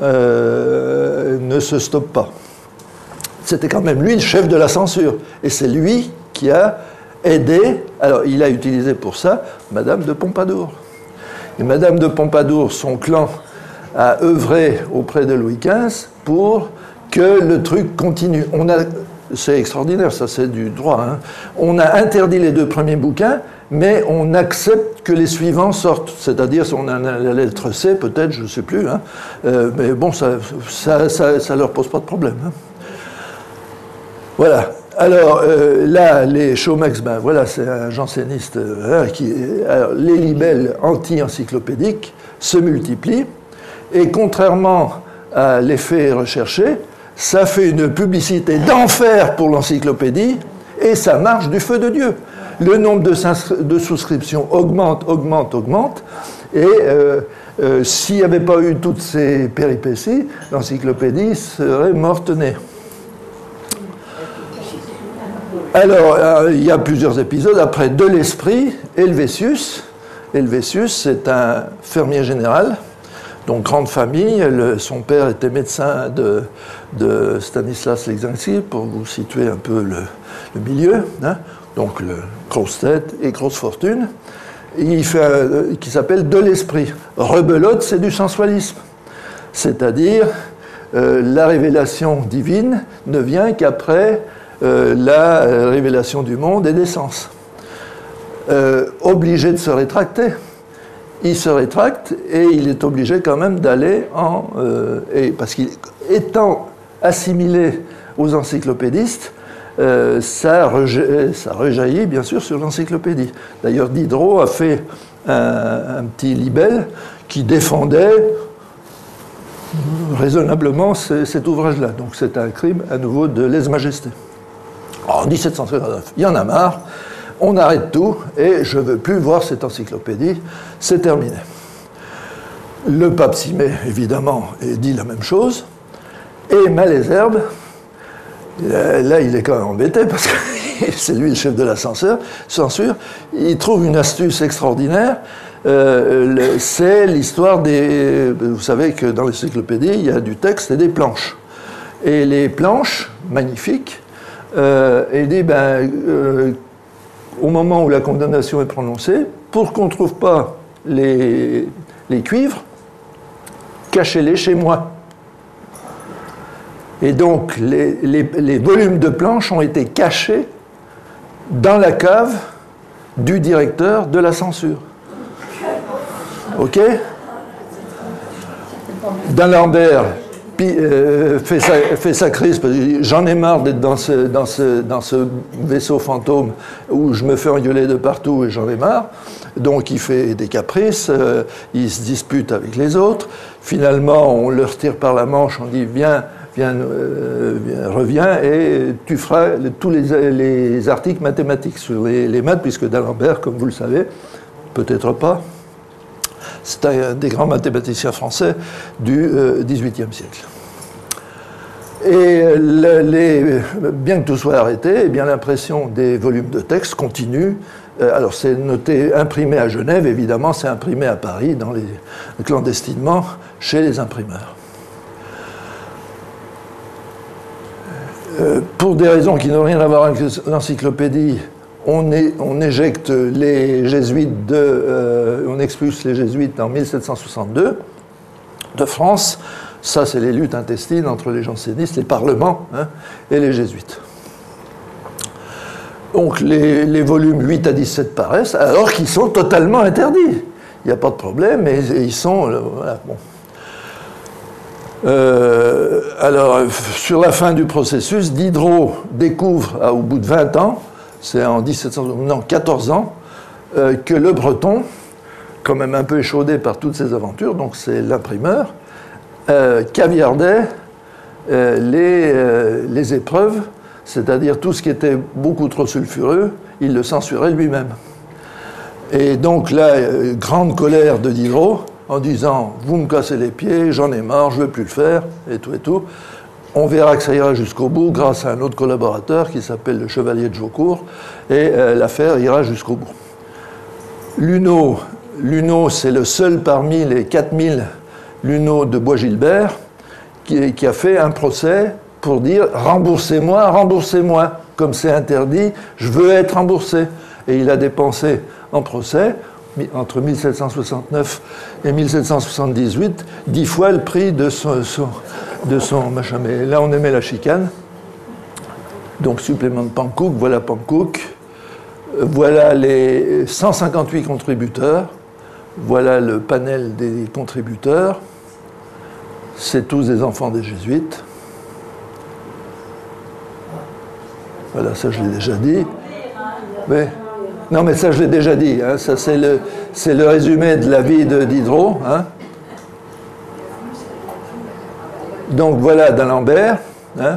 euh, ne se stoppe pas. C'était quand même lui le chef de la censure, et c'est lui qui a aidé, alors il a utilisé pour ça Madame de Pompadour. Et Madame de Pompadour, son clan, a œuvré auprès de Louis quinze pour que le truc continue. On a, c'est extraordinaire, ça c'est du droit. Hein. On a interdit les deux premiers bouquins, mais on accepte que les suivants sortent. C'est-à-dire, on a la lettre C, peut-être, je ne sais plus. Hein. Euh, mais bon, ça ça, ça, ça leur pose pas de problème. Hein. Voilà. Alors, euh, là, les Chaumex, ben voilà, c'est un janséniste. Euh, qui, alors, les libelles anti-encyclopédiques se multiplient, et contrairement à l'effet recherché, ça fait une publicité d'enfer pour l'encyclopédie, et ça marche du feu de Dieu. Le nombre de, de souscriptions augmente, augmente, augmente, et euh, euh, s'il n'y avait pas eu toutes ces péripéties, l'encyclopédie serait morte-née. Alors, euh, il y a plusieurs épisodes. Après, de l'esprit, Helvétius. Helvétius, c'est un fermier général, donc grande famille. Le, son père était médecin de, de Stanislas Leczinski, pour vous situer un peu le, le milieu. Hein. Donc, le, grosse tête et grosse fortune. Et il fait un, qui s'appelle de l'esprit. Rebelote, c'est du sensualisme. C'est-à-dire, euh, la révélation divine ne vient qu'après Euh, la euh, révélation du monde et des sens. Euh, obligé de se rétracter. Il se rétracte et il est obligé quand même d'aller en... Euh, et parce qu'étant assimilé aux encyclopédistes, euh, ça, reja- ça rejaillit bien sûr sur l'encyclopédie. D'ailleurs, Diderot a fait un, un petit libelle qui défendait raisonnablement c- cet ouvrage-là. Donc c'est un crime à nouveau de lèse-majesté. En dix-sept cent cinquante-neuf, il y en a marre, on arrête tout, et je ne veux plus voir cette encyclopédie, c'est terminé. Le pape s'y met, évidemment, et dit la même chose, et Malesherbes, là il est quand même embêté, parce que c'est lui le chef de la censure, censure, il trouve une astuce extraordinaire, euh, le, c'est l'histoire des... Vous savez que dans l'encyclopédie, il y a du texte et des planches. Et les planches, magnifiques, Euh, et dit, ben, euh, au moment où la condamnation est prononcée, pour qu'on ne trouve pas les, les cuivres, cachez-les chez moi. Et donc, les, les, les volumes de planches ont été cachés dans la cave du directeur de la censure. OK ? D'Alembert Puis, euh, fait, sa, fait sa crise, parce que j'en ai marre d'être dans ce, dans, ce, dans ce vaisseau fantôme où je me fais engueuler de partout et j'en ai marre. Donc il fait des caprices, euh, il se dispute avec les autres. Finalement, on le retire par la manche, on dit viens, viens, euh, viens reviens et tu feras tous les, les articles mathématiques sur les, les maths, puisque d'Alembert, comme vous le savez, peut-être pas, c'est un des grands mathématiciens français du euh, dix-huitième siècle. Et le, les, bien que tout soit arrêté, eh bien l'impression des volumes de texte continue. Euh, alors c'est noté, imprimé à Genève, évidemment, c'est imprimé à Paris, dans les, clandestinement, chez les imprimeurs. Euh, pour des raisons qui n'ont rien à voir avec l'encyclopédie, on, est, on éjecte les jésuites, de, euh, on expulse les jésuites en mille sept cent soixante-deux de France. Ça, c'est les luttes intestines entre les jansénistes, les parlements, hein, et les jésuites. Donc les, les volumes huit à dix-sept paraissent, alors qu'ils sont totalement interdits. Il n'y a pas de problème, mais ils sont... Euh, voilà, bon. Euh, alors, sur la fin du processus, Diderot découvre, à, au bout de vingt ans, c'est en dix-sept cents, non, quatorze ans, euh, que le breton, quand même un peu échaudé par toutes ces aventures, donc c'est l'imprimeur, euh, caviardait euh, les, euh, les épreuves, c'est-à-dire tout ce qui était beaucoup trop sulfureux, il le censurait lui-même. Et donc là, euh, grande colère de Diderot, en disant « vous me cassez les pieds, j'en ai marre, je ne veux plus le faire », et tout et tout. On verra que ça ira jusqu'au bout grâce à un autre collaborateur qui s'appelle le Chevalier de Jaucourt, et euh, l'affaire ira jusqu'au bout. Luneau, Luneau c'est le seul parmi les quatre mille Luneau de Bois-Gilbert qui, qui a fait un procès pour dire « remboursez-moi, remboursez-moi, comme c'est interdit, je veux être remboursé ». Et il a dépensé en procès, entre mille sept cent soixante-neuf et mille sept cent soixante-dix-huit, dix fois le prix de son, son, de son machin. Mais là, on aimait la chicane. Donc, supplément de Pankouk, voilà Pankouk. Voilà les cent cinquante-huit contributeurs. Voilà le panel des contributeurs. C'est tous des enfants des jésuites. Voilà, ça, je l'ai déjà dit. Mais... Non, mais ça, je l'ai déjà dit. Hein. Ça, c'est le, c'est le résumé de la vie de Diderot. Hein. Donc, voilà d'Alembert. Hein.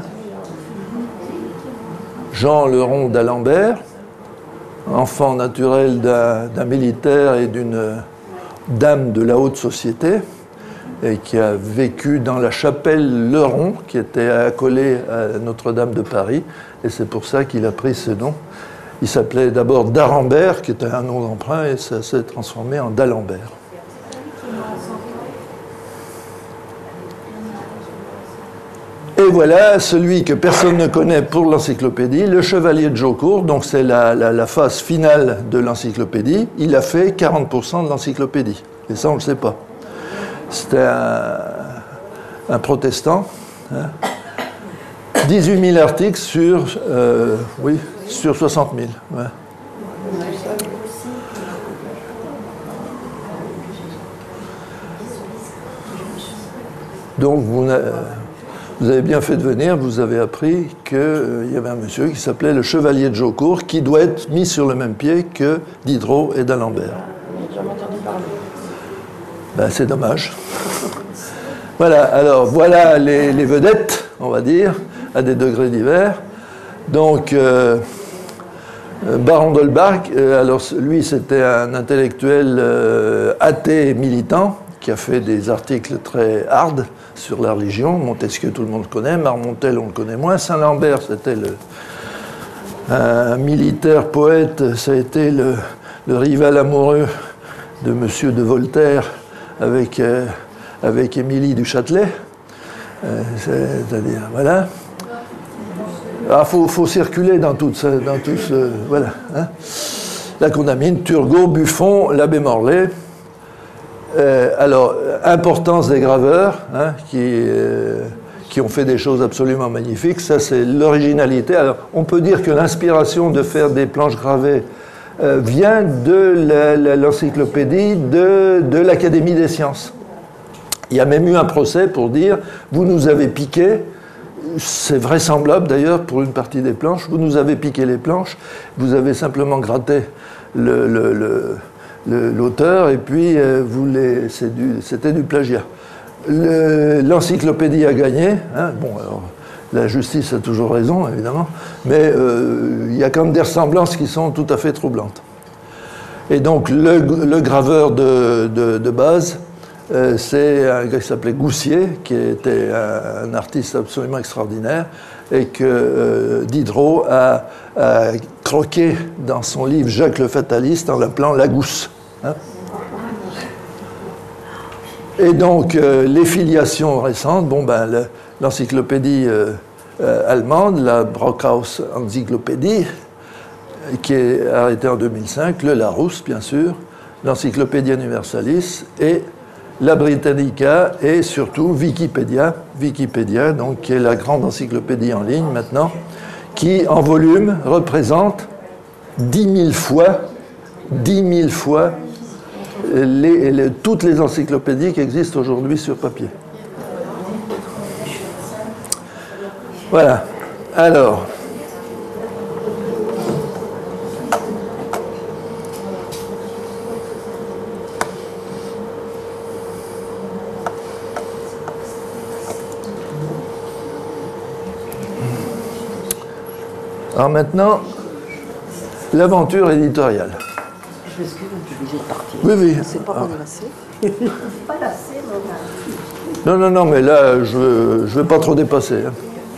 Jean Leron d'Alembert, enfant naturel d'un, d'un militaire et d'une dame de la haute société, et qui a vécu dans la chapelle Leron, qui était accolée à Notre-Dame de Paris, et c'est pour ça qu'il a pris ce nom. Il s'appelait d'abord d'Arambert, qui était un nom d'emprunt, et ça s'est transformé en d'Alembert. Et voilà celui que personne ne connaît pour l'encyclopédie, le Chevalier de Jaucourt, donc c'est la, la, la phase finale de l'encyclopédie. Il a fait quarante pour cent de l'encyclopédie, et ça on ne le sait pas. C'était un, un protestant. Hein. dix-huit mille articles sur, euh, oui, sur soixante mille. Ouais. Donc, vous, vous avez bien fait de venir, vous avez appris qu'il euh, y avait un monsieur qui s'appelait le Chevalier de Jaucourt, qui doit être mis sur le même pied que Diderot et d'Alembert. Ben, c'est dommage. Voilà, alors voilà les, les vedettes, on va dire, à des degrés divers. Donc, euh, Baron d'Holbach, euh, alors lui c'était un intellectuel euh, athée militant qui a fait des articles très hard sur la religion. Montesquieu, tout le monde connaît, Marmontel, on le connaît moins. Saint-Lambert, c'était le, un militaire poète, ça a été le, le rival amoureux de Monsieur de Voltaire avec, euh, avec Émilie du Châtelet. Euh, c'est-à-dire, voilà. Il faut, faut circuler dans tout ce... Dans tout ce voilà. Hein. La Condamine, Turgot, Buffon, l'abbé Morlaix. Euh, alors, importance des graveurs, hein, qui, euh, qui ont fait des choses absolument magnifiques. Ça, c'est l'originalité. Alors, on peut dire que l'inspiration de faire des planches gravées euh, vient de la, la, l'encyclopédie de, de l'Académie des sciences. Il y a même eu un procès pour dire « vous nous avez piqué ». C'est vraisemblable d'ailleurs pour une partie des planches. Vous nous avez piqué les planches, vous avez simplement gratté le, le, le, le, l'auteur et puis euh, vous les, c'est du, c'était du plagiat. Le, l'encyclopédie a gagné. Hein, bon, alors, la justice a toujours raison, évidemment, mais euh, il y a quand même des ressemblances qui sont tout à fait troublantes. Et donc le, le graveur de, de, de base, Euh, c'est un gars qui s'appelait Goussier, qui était un, un artiste absolument extraordinaire, et que euh, Diderot a, a croqué dans son livre Jacques le Fataliste en l'appelant la Gousse. Hein. Et donc, euh, les filiations récentes, bon ben, le, l'encyclopédie, euh, euh, allemande, la Brockhaus Encyclopédie, qui est arrêtée en deux mille cinq, le Larousse, bien sûr, l'Encyclopédia Universalis, et la Britannica, et surtout Wikipédia, Wikipédia, donc, qui est la grande encyclopédie en ligne maintenant, qui, en volume, représente dix mille fois, dix mille fois les, les, toutes les encyclopédies qui existent aujourd'hui sur papier. Voilà. Alors, alors maintenant, l'aventure éditoriale. Je m'excuse, je suis obligée de partir. Oui, oui. C'est pas qu'on est lassé. Pas lassé, mais Non, non, non, mais là, je ne vais pas trop dépasser. Hein.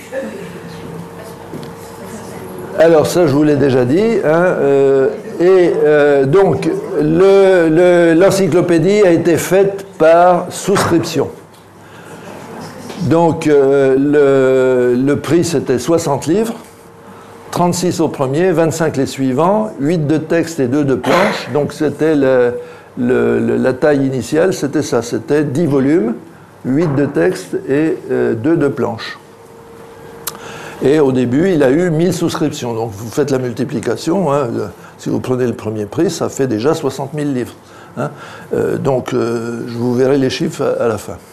Alors, ça, je vous l'ai déjà dit. Hein, euh, et euh, donc, le, le, l'encyclopédie a été faite par souscription. Donc, euh, le, le prix, c'était soixante livres. trente-six au premier, vingt-cinq les suivants, huit de texte et deux de planche. Donc c'était le, le, le, la taille initiale, c'était ça, c'était dix volumes, huit de texte et euh, deux de planche. Et au début, il a eu mille souscriptions. Donc vous faites la multiplication, hein, le, si vous prenez le premier prix, ça fait déjà soixante mille livres. Hein. Euh, donc euh, je vous verrai les chiffres à, à la fin.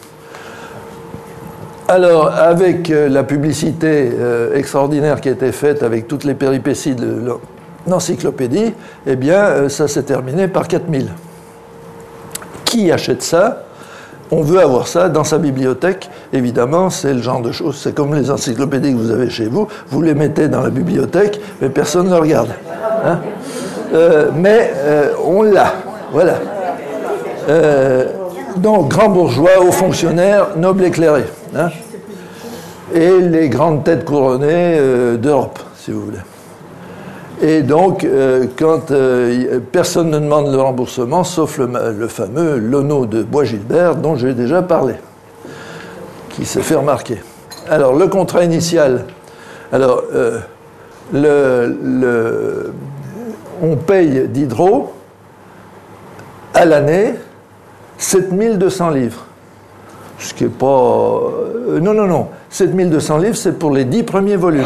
Alors, avec la publicité euh, extraordinaire qui a été faite avec toutes les péripéties de l'encyclopédie, eh bien, euh, ça s'est terminé par quatre mille. Qui achète ça? On veut avoir ça dans sa bibliothèque. Évidemment, c'est le genre de choses, c'est comme les encyclopédies que vous avez chez vous. Vous les mettez dans la bibliothèque, mais personne ne le regarde. Hein euh, mais euh, on l'a. Voilà. Euh, Donc, grands bourgeois, hauts fonctionnaires, nobles éclairés. Hein, et les grandes têtes couronnées euh, d'Europe, si vous voulez. Et donc, euh, quand euh, personne ne demande le remboursement, sauf le, le fameux Lono de Bois-Gilbert, dont j'ai déjà parlé, qui s'est fait remarquer. Alors, le contrat initial, alors, euh, le, le, on paye Diderot à l'année sept mille deux cents livres. Ce qui n'est pas... Euh, non, non, non. sept mille deux cents livres, c'est pour les dix premiers volumes.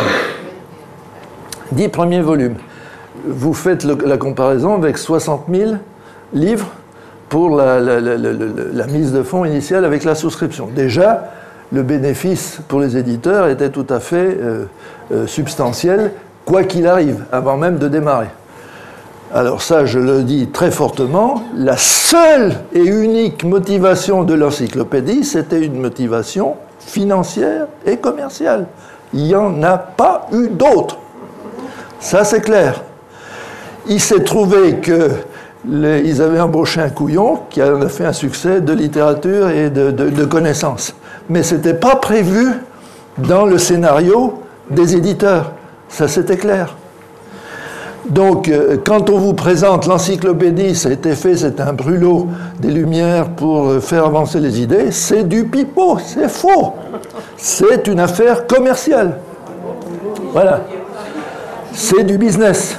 dix premiers volumes. Vous faites le, la comparaison avec soixante mille livres pour la, la, la, la, la mise de fonds initiale avec la souscription. Déjà, le bénéfice pour les éditeurs était tout à fait euh, euh, substantiel, quoi qu'il arrive, avant même de démarrer. Alors ça, je le dis très fortement, la seule et unique motivation de l'encyclopédie, c'était une motivation financière et commerciale. Il n'y en a pas eu d'autre. Ça, c'est clair. Il s'est trouvé qu'ils avaient embauché un couillon qui en a fait un succès de littérature et de, de, de connaissances. Mais ce n'était pas prévu dans le scénario des éditeurs. Ça, c'était clair. Donc, euh, quand on vous présente l'encyclopédie, ça a été fait, c'est un brûlot des Lumières pour euh, faire avancer les idées, c'est du pipeau, c'est faux. C'est une affaire commerciale. Voilà. C'est du business.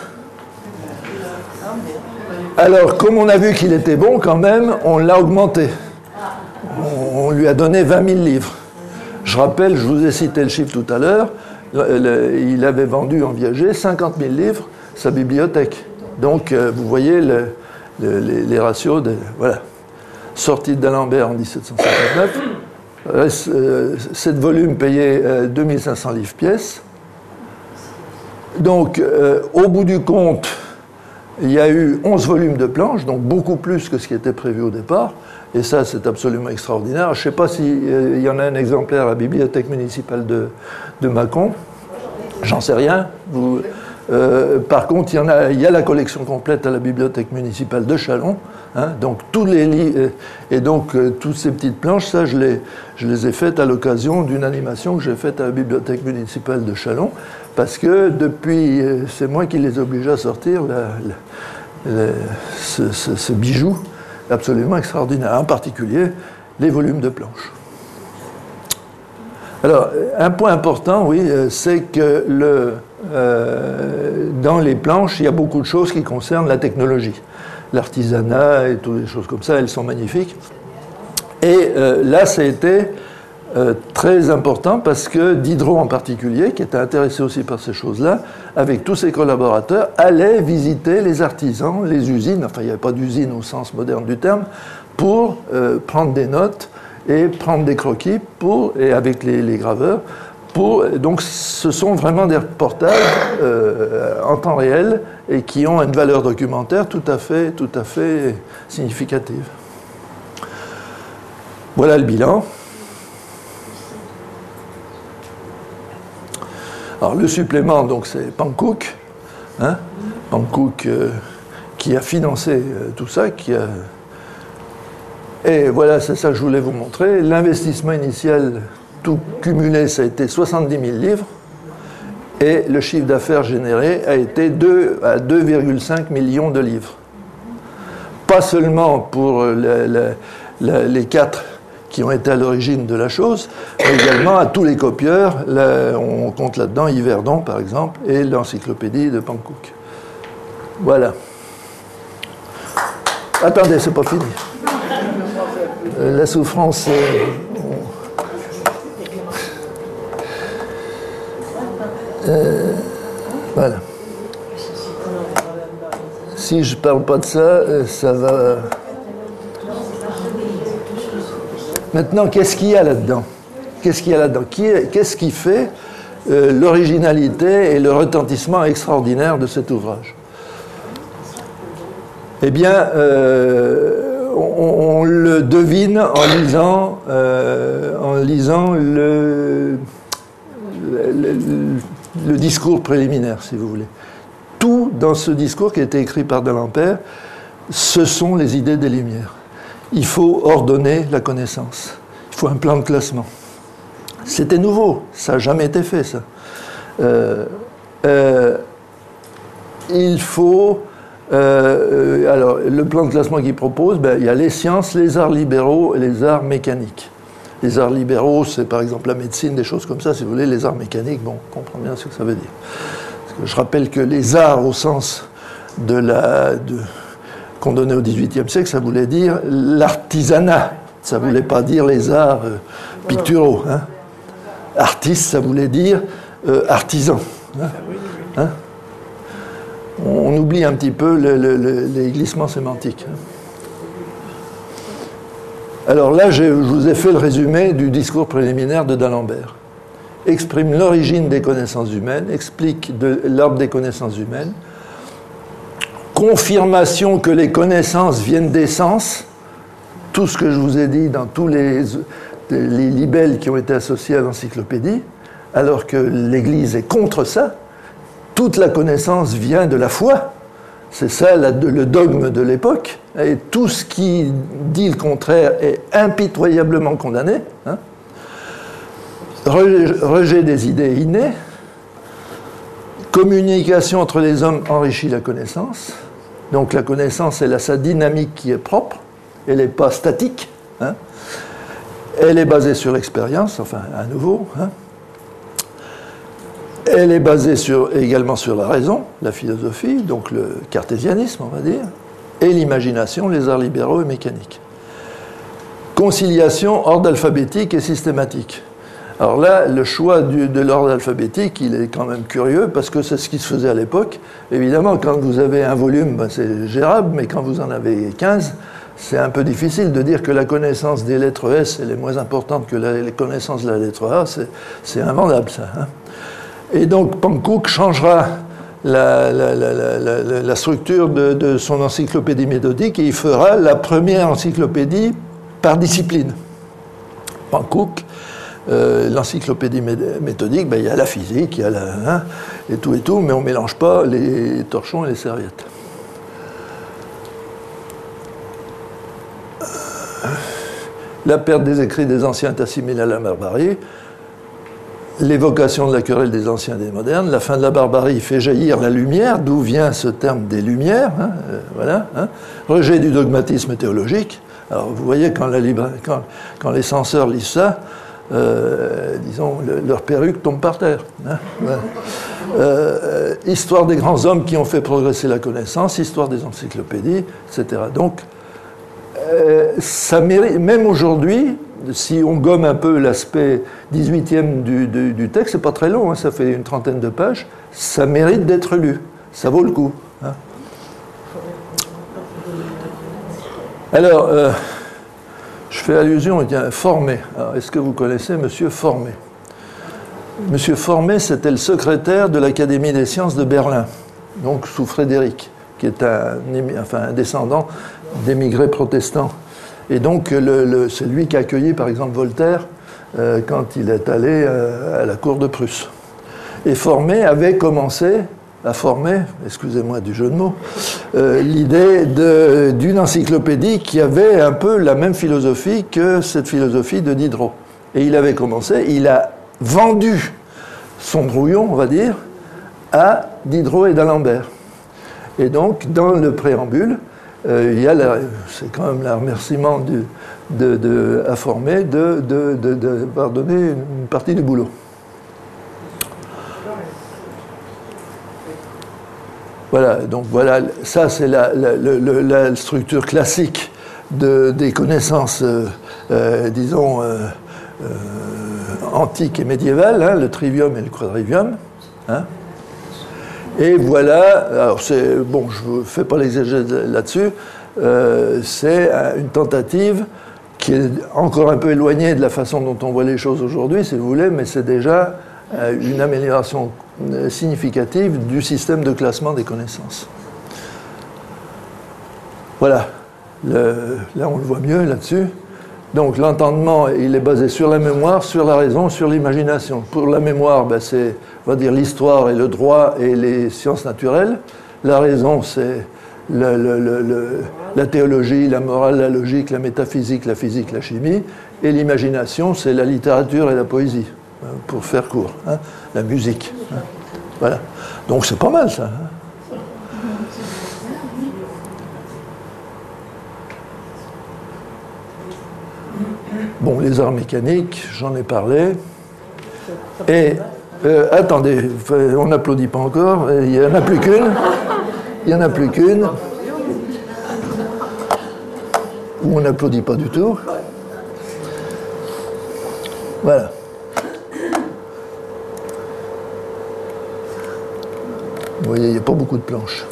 Alors, comme on a vu qu'il était bon quand même, on l'a augmenté. On lui a donné vingt mille livres. Je rappelle, je vous ai cité le chiffre tout à l'heure, le, le, il avait vendu en viager cinquante mille livres, sa bibliothèque. Donc, euh, vous voyez le, le, les, les ratios de... Voilà. Sortie d'Alembert en dix-sept cent cinquante-neuf. Reste, euh, sept volumes payés euh, deux mille cinq cents livres pièce. Donc, euh, au bout du compte, il y a eu onze volumes de planches, donc beaucoup plus que ce qui était prévu au départ. Et ça, c'est absolument extraordinaire. Je ne sais pas s'il euh, y en a un exemplaire à la bibliothèque municipale de, de Mâcon. J'en sais rien. Vous... Euh, par contre, il y, en a, il y a la collection complète à la bibliothèque municipale de Châlons, hein, donc tous les livres, et donc euh, toutes ces petites planches, ça je les, je les ai faites à l'occasion d'une animation que j'ai faite à la bibliothèque municipale de Châlons, parce que depuis, euh, c'est moi qui les oblige à sortir la, la, la, ce, ce, ce bijou absolument extraordinaire, en particulier les volumes de planches. Alors, un point important, oui, c'est que le, euh, dans les planches, il y a beaucoup de choses qui concernent la technologie. L'artisanat et toutes les choses comme ça, elles sont magnifiques. Et euh, là, ça a été euh, très important parce que Diderot en particulier, qui était intéressé aussi par ces choses-là, avec tous ses collaborateurs, allait visiter les artisans, les usines, enfin il n'y avait pas d'usine au sens moderne du terme, pour euh, prendre des notes et prendre des croquis pour, et avec les, les graveurs. Pour, donc ce sont vraiment des reportages euh, en temps réel et qui ont une valeur documentaire tout à fait, tout à fait significative. Voilà le bilan. Alors le supplément, donc c'est Pankouk, hein, Pankouk euh, qui a financé euh, tout ça, qui a... Et voilà, c'est ça que je voulais vous montrer. L'investissement initial, tout cumulé, ça a été soixante-dix mille livres. Et le chiffre d'affaires généré a été deux à deux virgule cinq millions de livres. Pas seulement pour le, le, le, les quatre qui ont été à l'origine de la chose, mais également à tous les copieurs. Là, on compte là-dedans Yverdon, par exemple, et l'encyclopédie de Pankouk. Voilà. Attendez, c'est pas fini. La souffrance, euh, voilà. Si je ne parle pas de ça, ça va... Maintenant, qu'est-ce qu'il y a là-dedans? Qu'est-ce qu'il y a là-dedans? Qu'est-ce qui fait euh, l'originalité et le retentissement extraordinaire de cet ouvrage? Eh bien, euh, on, on le devine en lisant, euh, en lisant le, le, le, le discours préliminaire, si vous voulez. Tout dans ce discours qui a été écrit par D'Alembert, ce sont les idées des Lumières. Il faut ordonner la connaissance. Il faut un plan de classement. C'était nouveau, ça n'a jamais été fait, ça. Euh, euh, il faut... Euh, alors, le plan de classement qu'il propose, ben, il y a les sciences, les arts libéraux et les arts mécaniques. Les arts libéraux, c'est par exemple la médecine, des choses comme ça, si vous voulez. Les arts mécaniques, bon, on comprend bien ce que ça veut dire. Parce que je rappelle que les arts, au sens de la, de, qu'on donnait au dix-huitième siècle, ça voulait dire l'artisanat. Ça ne voulait pas dire les arts euh, picturaux. Hein. Artiste, ça voulait dire euh, artisan. Hein. Hein. On oublie un petit peu le, le, le, les glissements sémantiques. Alors là, je vous ai fait le résumé du discours préliminaire de D'Alembert. Exprime l'origine des connaissances humaines, explique de l'arbre des connaissances humaines, confirmation que les connaissances viennent des sens, tout ce que je vous ai dit dans tous les, les libelles qui ont été associés à l'encyclopédie, alors que l'Église est contre ça. Toute la connaissance vient de la foi. C'est ça la, le dogme de l'époque. Et tout ce qui dit le contraire est impitoyablement condamné. Hein. Rejet, rejet des idées innées. Communication entre les hommes enrichit la connaissance. Donc la connaissance, elle a sa dynamique qui est propre. Elle n'est pas statique. Hein. Elle est basée sur l'expérience, enfin, à nouveau. Hein. Elle est basée sur, également sur la raison, la philosophie, donc le cartésianisme, on va dire, et l'imagination, les arts libéraux et mécaniques. Conciliation, ordre alphabétique et systématique. Alors là, le choix du, de l'ordre alphabétique, il est quand même curieux, parce que c'est ce qui se faisait à l'époque. Évidemment, quand vous avez un volume, ben c'est gérable, mais quand vous en avez quinze, c'est un peu difficile de dire que la connaissance des lettres S, elle est moins importante que la, la connaissance de la lettre A, c'est, c'est invendable, ça, hein. Et donc, Pankouk changera la, la, la, la, la structure de, de son encyclopédie méthodique et il fera la première encyclopédie par discipline. Pankouk, euh, l'encyclopédie méthodique, ben, il y a la physique, il y a la, hein, et tout et tout, mais on ne mélange pas les torchons et les serviettes. La perte des écrits des anciens est assimilée à la barbarie. L'évocation de la querelle des anciens et des modernes, la fin de la barbarie fait jaillir la lumière, d'où vient ce terme des lumières, hein, euh, voilà, hein. Rejet du dogmatisme théologique. Alors vous voyez, quand, la libre, quand, quand les censeurs lisent ça, euh, disons, le, leur perruque tombe par terre. Hein, voilà. euh, histoire des grands hommes qui ont fait progresser la connaissance, histoire des encyclopédies, et cetera. Donc, euh, ça mérite, même aujourd'hui, si on gomme un peu l'aspect dix-huitième du, du, du texte, c'est pas très long, hein, ça fait une trentaine de pages, ça mérite d'être lu, ça vaut le coup. Hein. Alors, euh, je fais allusion, il y a Formé. Alors, est-ce que vous connaissez M. Formé? M. Formé, c'était le secrétaire de l'Académie des sciences de Berlin, donc sous Frédéric, qui est un, enfin, un descendant d'émigrés protestants. Et donc, le, le, c'est lui qui a accueilli, par exemple, Voltaire euh, quand il est allé euh, à la cour de Prusse. Et Formé avait commencé à former, excusez-moi du jeu de mots, euh, l'idée de, d'une encyclopédie qui avait un peu la même philosophie que cette philosophie de Diderot. Et il avait commencé, il a vendu son brouillon, on va dire, à Diderot et d'Alembert. Et donc, dans le préambule, euh, il y a, la, c'est quand même le remerciement du, de, de, à former de, de, de, de pardonner une partie du boulot. Voilà, donc voilà, ça c'est la, la, la, la structure classique de, des connaissances, euh, euh, disons, euh, euh, antiques et médiévales, hein, le trivium et le quadrivium. Hein. Et voilà, alors c'est, bon, je ne fais pas l'exégèse là-dessus, euh, c'est une tentative qui est encore un peu éloignée de la façon dont on voit les choses aujourd'hui, si vous voulez, mais c'est déjà euh, une amélioration significative du système de classement des connaissances. Voilà, le, là on le voit mieux là-dessus. Donc l'entendement, il est basé sur la mémoire, sur la raison, sur l'imagination. Pour la mémoire, ben, c'est, on va dire, l'histoire et le droit et les sciences naturelles. La raison, c'est le, le, le, le, la théologie, la morale, la logique, la métaphysique, la physique, la chimie. Et l'imagination, c'est la littérature et la poésie, pour faire court, hein, la musique. Hein. Voilà. Donc c'est pas mal ça. Hein. Bon, les arts mécaniques, j'en ai parlé. Et euh, attendez, on n'applaudit pas encore. Il n'y en a plus qu'une. Il n'y en a plus qu'une. Ou on n'applaudit pas du tout. Voilà. Vous voyez, il n'y a pas beaucoup de planches.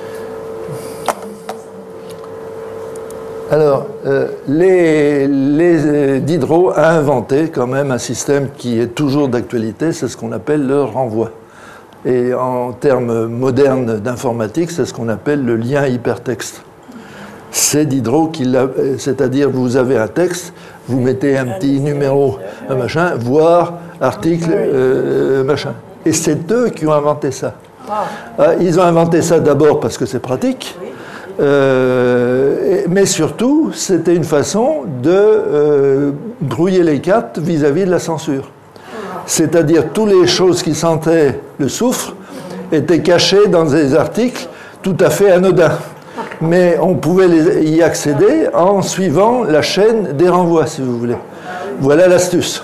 Alors, euh, les, les, euh, Diderot a inventé quand même un système qui est toujours d'actualité, c'est ce qu'on appelle le renvoi. Et en termes modernes d'informatique, c'est ce qu'on appelle le lien hypertexte. C'est Diderot qui l'a, c'est-à-dire vous avez un texte, vous mettez un petit numéro, un machin, voire article, euh, machin. Et c'est eux qui ont inventé ça. Ah, ils ont inventé ça d'abord parce que c'est pratique, euh, mais surtout, c'était une façon de euh, brouiller les cartes vis-à-vis de la censure. C'est-à-dire, toutes les choses qui sentaient le soufre étaient cachées dans des articles tout à fait anodins. Mais on pouvait les, y accéder en suivant la chaîne des renvois, si vous voulez. Voilà l'astuce.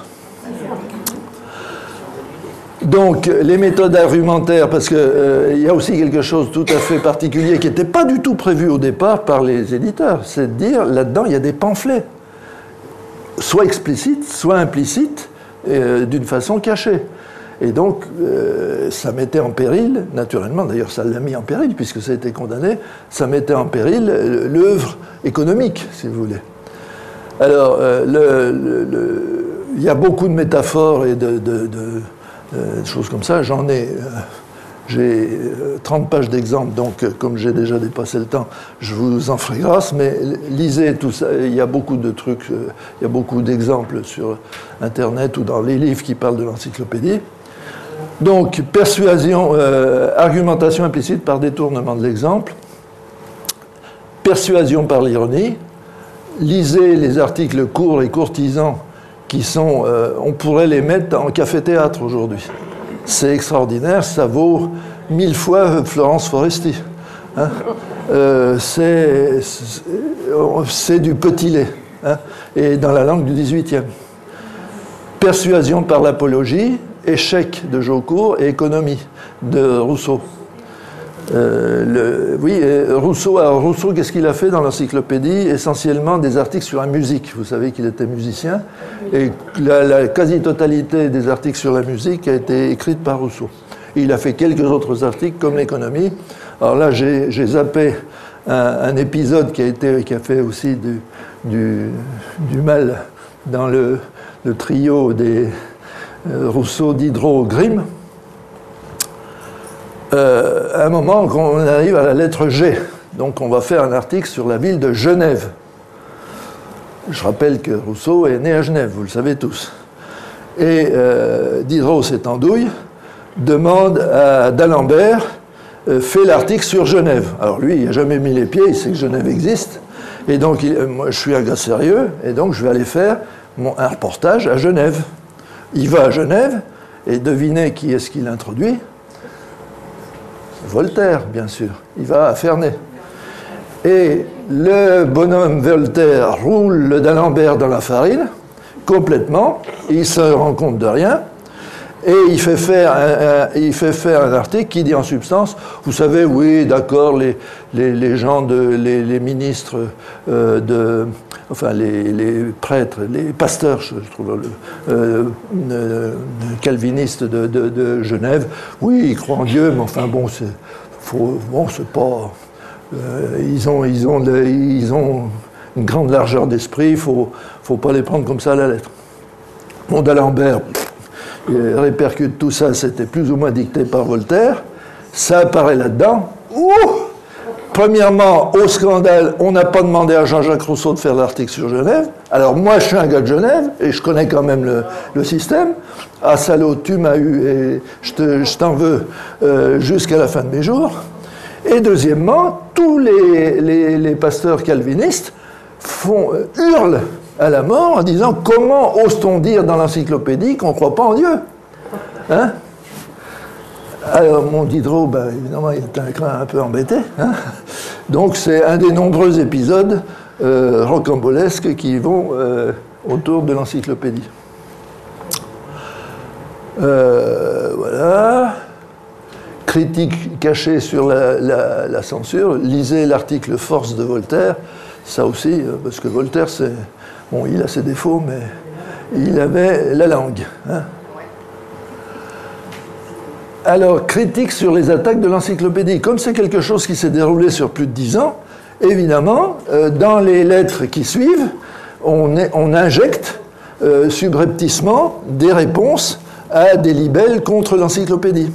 Donc, les méthodes argumentaires, parce qu'il euh, y a aussi quelque chose tout à fait particulier qui n'était pas du tout prévu au départ par les éditeurs, c'est de dire, là-dedans, il y a des pamphlets, soit explicites, soit implicites, euh, d'une façon cachée. Et donc, euh, ça mettait en péril, naturellement, d'ailleurs ça l'a mis en péril, puisque ça a été condamné, ça mettait en péril l'œuvre économique, si vous voulez. Alors, euh, le, le, le, il y a beaucoup de métaphores et de... de, de Euh, des choses comme ça, j'en ai, euh, j'ai euh, trente pages d'exemples, donc euh, comme j'ai déjà dépassé le temps, je vous en ferai grâce, mais lisez tout ça, il y a beaucoup de trucs, euh, il y a beaucoup d'exemples sur Internet ou dans les livres qui parlent de l'encyclopédie. Donc, persuasion, euh, argumentation implicite par détournement de l'exemple, persuasion par l'ironie, lisez les articles courts et courtisans qui sont, euh, on pourrait les mettre en café-théâtre aujourd'hui. C'est extraordinaire, ça vaut mille fois Florence Foresti. Hein. Euh, c'est, c'est du petit lait, hein, et dans la langue du dix-huitième. Persuasion par l'apologie, Échec de Jaucourt et Économie de Rousseau. Euh, le, oui, Rousseau, alors Rousseau, qu'est-ce qu'il a fait dans l'encyclopédie? Essentiellement des articles sur la musique. Vous savez qu'il était musicien, et la, la quasi-totalité des articles sur la musique a été écrite par Rousseau. Et il a fait quelques autres articles comme l'économie. Alors là, j'ai, j'ai zappé un, un épisode qui a, été, qui a fait aussi du, du, du mal dans le, le trio des euh, Rousseau, Diderot, Grimm. Euh, à un moment, on arrive à la lettre G. Donc, on va faire un article sur la ville de Genève. Je rappelle que Rousseau est né à Genève, vous le savez tous. Et euh, Diderot s'étendouille, demande à d'Alembert, euh, fait l'article sur Genève. Alors lui, il n'a jamais mis les pieds, il sait que Genève existe. Et donc, il, moi, je suis un gars sérieux, et donc je vais aller faire mon, un reportage à Genève. Il va à Genève, et devinez qui est-ce qu'il introduit? Voltaire, bien sûr. Il va à Ferney. Et le bonhomme Voltaire roule le d'Alembert dans la farine, complètement. Il se rend compte de rien. Et il fait faire un, un, il fait faire un article qui dit en substance, vous savez, oui, d'accord, les, les, les gens, de, les, les ministres, euh, de, enfin les, les prêtres, les pasteurs, je trouve, le, euh, euh, calvinistes de, de, de Genève, oui, ils croient en Dieu, mais enfin bon, c'est, faut, bon, c'est pas, euh, ils ont, ils ont, de, ils ont une grande largeur d'esprit, il faut, faut pas les prendre comme ça à la lettre. Bon, d'Alembert, il répercute tout ça, c'était plus ou moins dicté par Voltaire. Ça apparaît là-dedans. Ouh! Premièrement, au scandale, on n'a pas demandé à Jean-Jacques Rousseau de faire l'article sur Genève. Alors moi, je suis un gars de Genève, et je connais quand même le, le système. Ah, salaud, tu m'as eu, et je, te, je t'en veux euh, jusqu'à la fin de mes jours. Et deuxièmement, tous les, les, les pasteurs calvinistes font, euh, hurlent à la mort en disant « Comment ose-t-on dire dans l'encyclopédie qu'on ne croit pas en Dieu ?» Hein? Alors, mon Diderot, ben, évidemment, il est un, un peu embêté. Hein? Donc, c'est un des nombreux épisodes euh, rocambolesques qui vont euh, autour de l'encyclopédie. Euh, voilà. Critique cachée sur la, la, la censure. Lisez l'article Force de Voltaire. Ça aussi, parce que Voltaire, c'est... Bon, il a ses défauts, mais il avait la langue. Hein. Alors, critique sur les attaques de l'encyclopédie. Comme c'est quelque chose qui s'est déroulé sur plus de dix ans, évidemment, euh, dans les lettres qui suivent, on, est, on injecte euh, subrepticement des réponses à des libelles contre l'encyclopédie.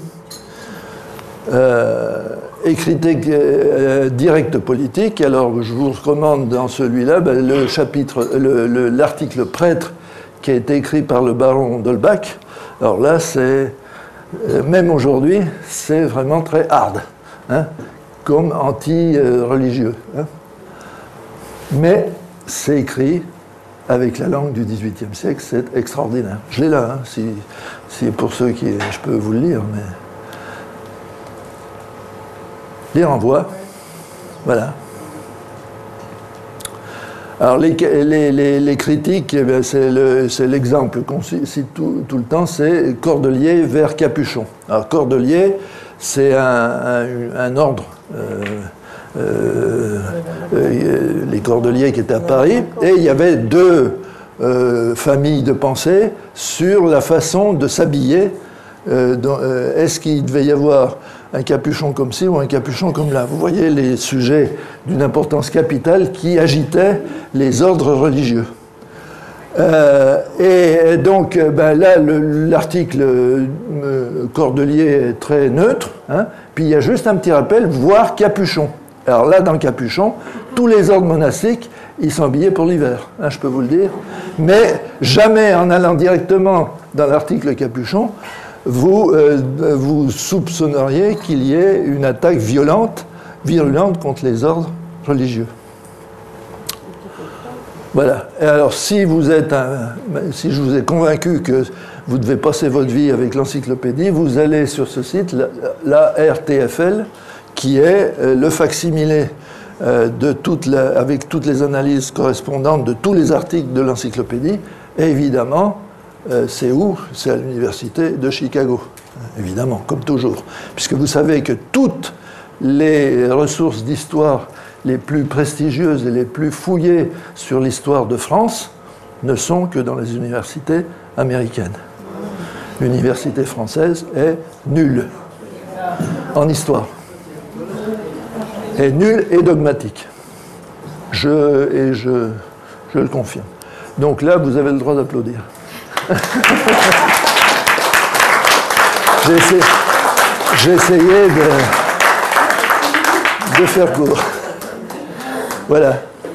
Euh, et critique euh, directe politique. Alors, je vous recommande dans celui-là ben, le chapitre, le, le, l'article prêtre qui a été écrit par le baron d'Holbach. Alors là, c'est euh, même aujourd'hui, c'est vraiment très hard, hein, comme anti-religieux. Hein. Mais c'est écrit avec la langue du dix-huitième siècle, c'est extraordinaire. Je l'ai là, hein, si, si pour ceux qui, je peux vous le lire, mais les renvois, voilà. Alors les, les, les, les critiques, eh bien, c'est, le, c'est l'exemple qu'on cite tout, tout le temps, c'est Cordelier vers Capuchon. Alors Cordelier, c'est un, un, un ordre, euh, euh, euh, les Cordeliers qui étaient à Paris, et il y avait deux euh, familles de pensée sur la façon de s'habiller. Euh, dans, euh, est-ce qu'il devait y avoir un capuchon comme ci ou un capuchon comme là? Vous voyez les sujets d'une importance capitale qui agitaient les ordres religieux. Euh, et donc, ben là, le, l'article euh, Cordelier est très neutre, hein, puis il y a juste un petit rappel, voir capuchon. Alors là, dans le capuchon, tous les ordres monastiques, ils sont habillés pour l'hiver, hein, je peux vous le dire. Mais jamais en allant directement dans l'article capuchon, vous, euh, vous soupçonneriez qu'il y ait une attaque violente, virulente contre les ordres religieux. Voilà. Et alors, si vous êtes un, si je vous ai convaincu que vous devez passer votre vie avec l'encyclopédie, vous allez sur ce site, la, la R T F L, qui est euh, le facsimilé euh, de toute la, avec toutes les analyses correspondantes de tous les articles de l'encyclopédie, et évidemment, euh, c'est où? C'est à l'université de Chicago, évidemment, comme toujours. Puisque vous savez que toutes les ressources d'histoire les plus prestigieuses et les plus fouillées sur l'histoire de France ne sont que dans les universités américaines. L'université française est nulle en histoire. Est nulle et dogmatique. Je, et je, je le confirme. Donc là, vous avez le droit d'applaudir. J'ai essayé, j'ai essayé de, de faire court. Voilà.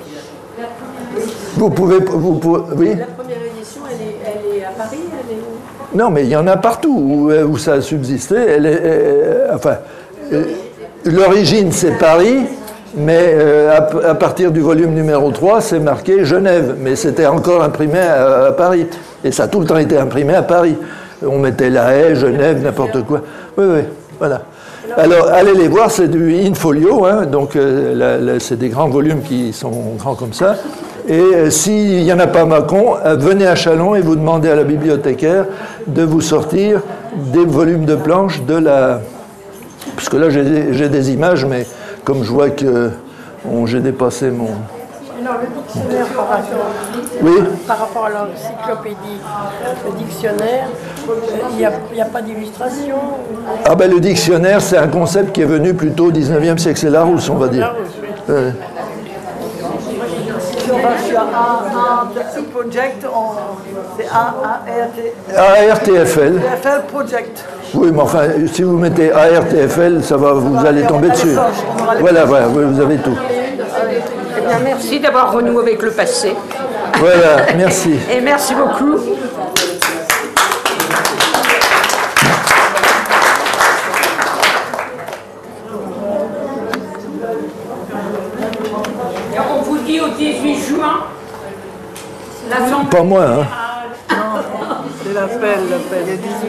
Vous pouvez... Vous pouvez oui. La première édition, elle est, elle est à Paris, elle est où? Non, mais il y en a partout où, où ça a subsisté. Elle est, euh, enfin, euh, l'origine, c'est Paris, mais euh, à, à partir du volume numéro trois, c'est marqué Genève. Mais c'était encore imprimé à, à Paris. Et ça a tout le temps été imprimé à Paris. On mettait La Haye, Genève, n'importe quoi. Oui, oui, voilà. Alors, allez les voir, c'est du in-folio, hein, donc euh, la, la, c'est des grands volumes qui sont grands comme ça. Et euh, s'il n'y en a pas à Mâcon, euh, venez à Châlons et vous demandez à la bibliothécaire de vous sortir des volumes de planches de la... Parce que là, j'ai, j'ai des images, mais comme je vois que bon, j'ai dépassé mon... Non, le dictionnaire par rapport, oui. par rapport à l'encyclopédie, le dictionnaire, il n'y a, a pas d'illustration. Ah ben le dictionnaire, c'est un concept qui est venu plutôt au dix-neuvième siècle, c'est Larousse, on va dire. Euh. Sur un project, c'est A A R T F L. F L project. Oui, mais enfin, si vous mettez A R T F L, ça va, vous allez tomber dessus. Voilà, voilà, vous avez tout. Eh bien, merci d'avoir renoué avec le passé. Voilà, merci. Et merci beaucoup. Et on vous dit au dix-huit juin, l'Assemblée... Pas moi, hein. C'est l'appel, l'appel.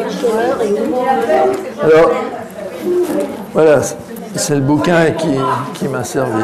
Alors, voilà, c'est le bouquin qui, qui m'a servi.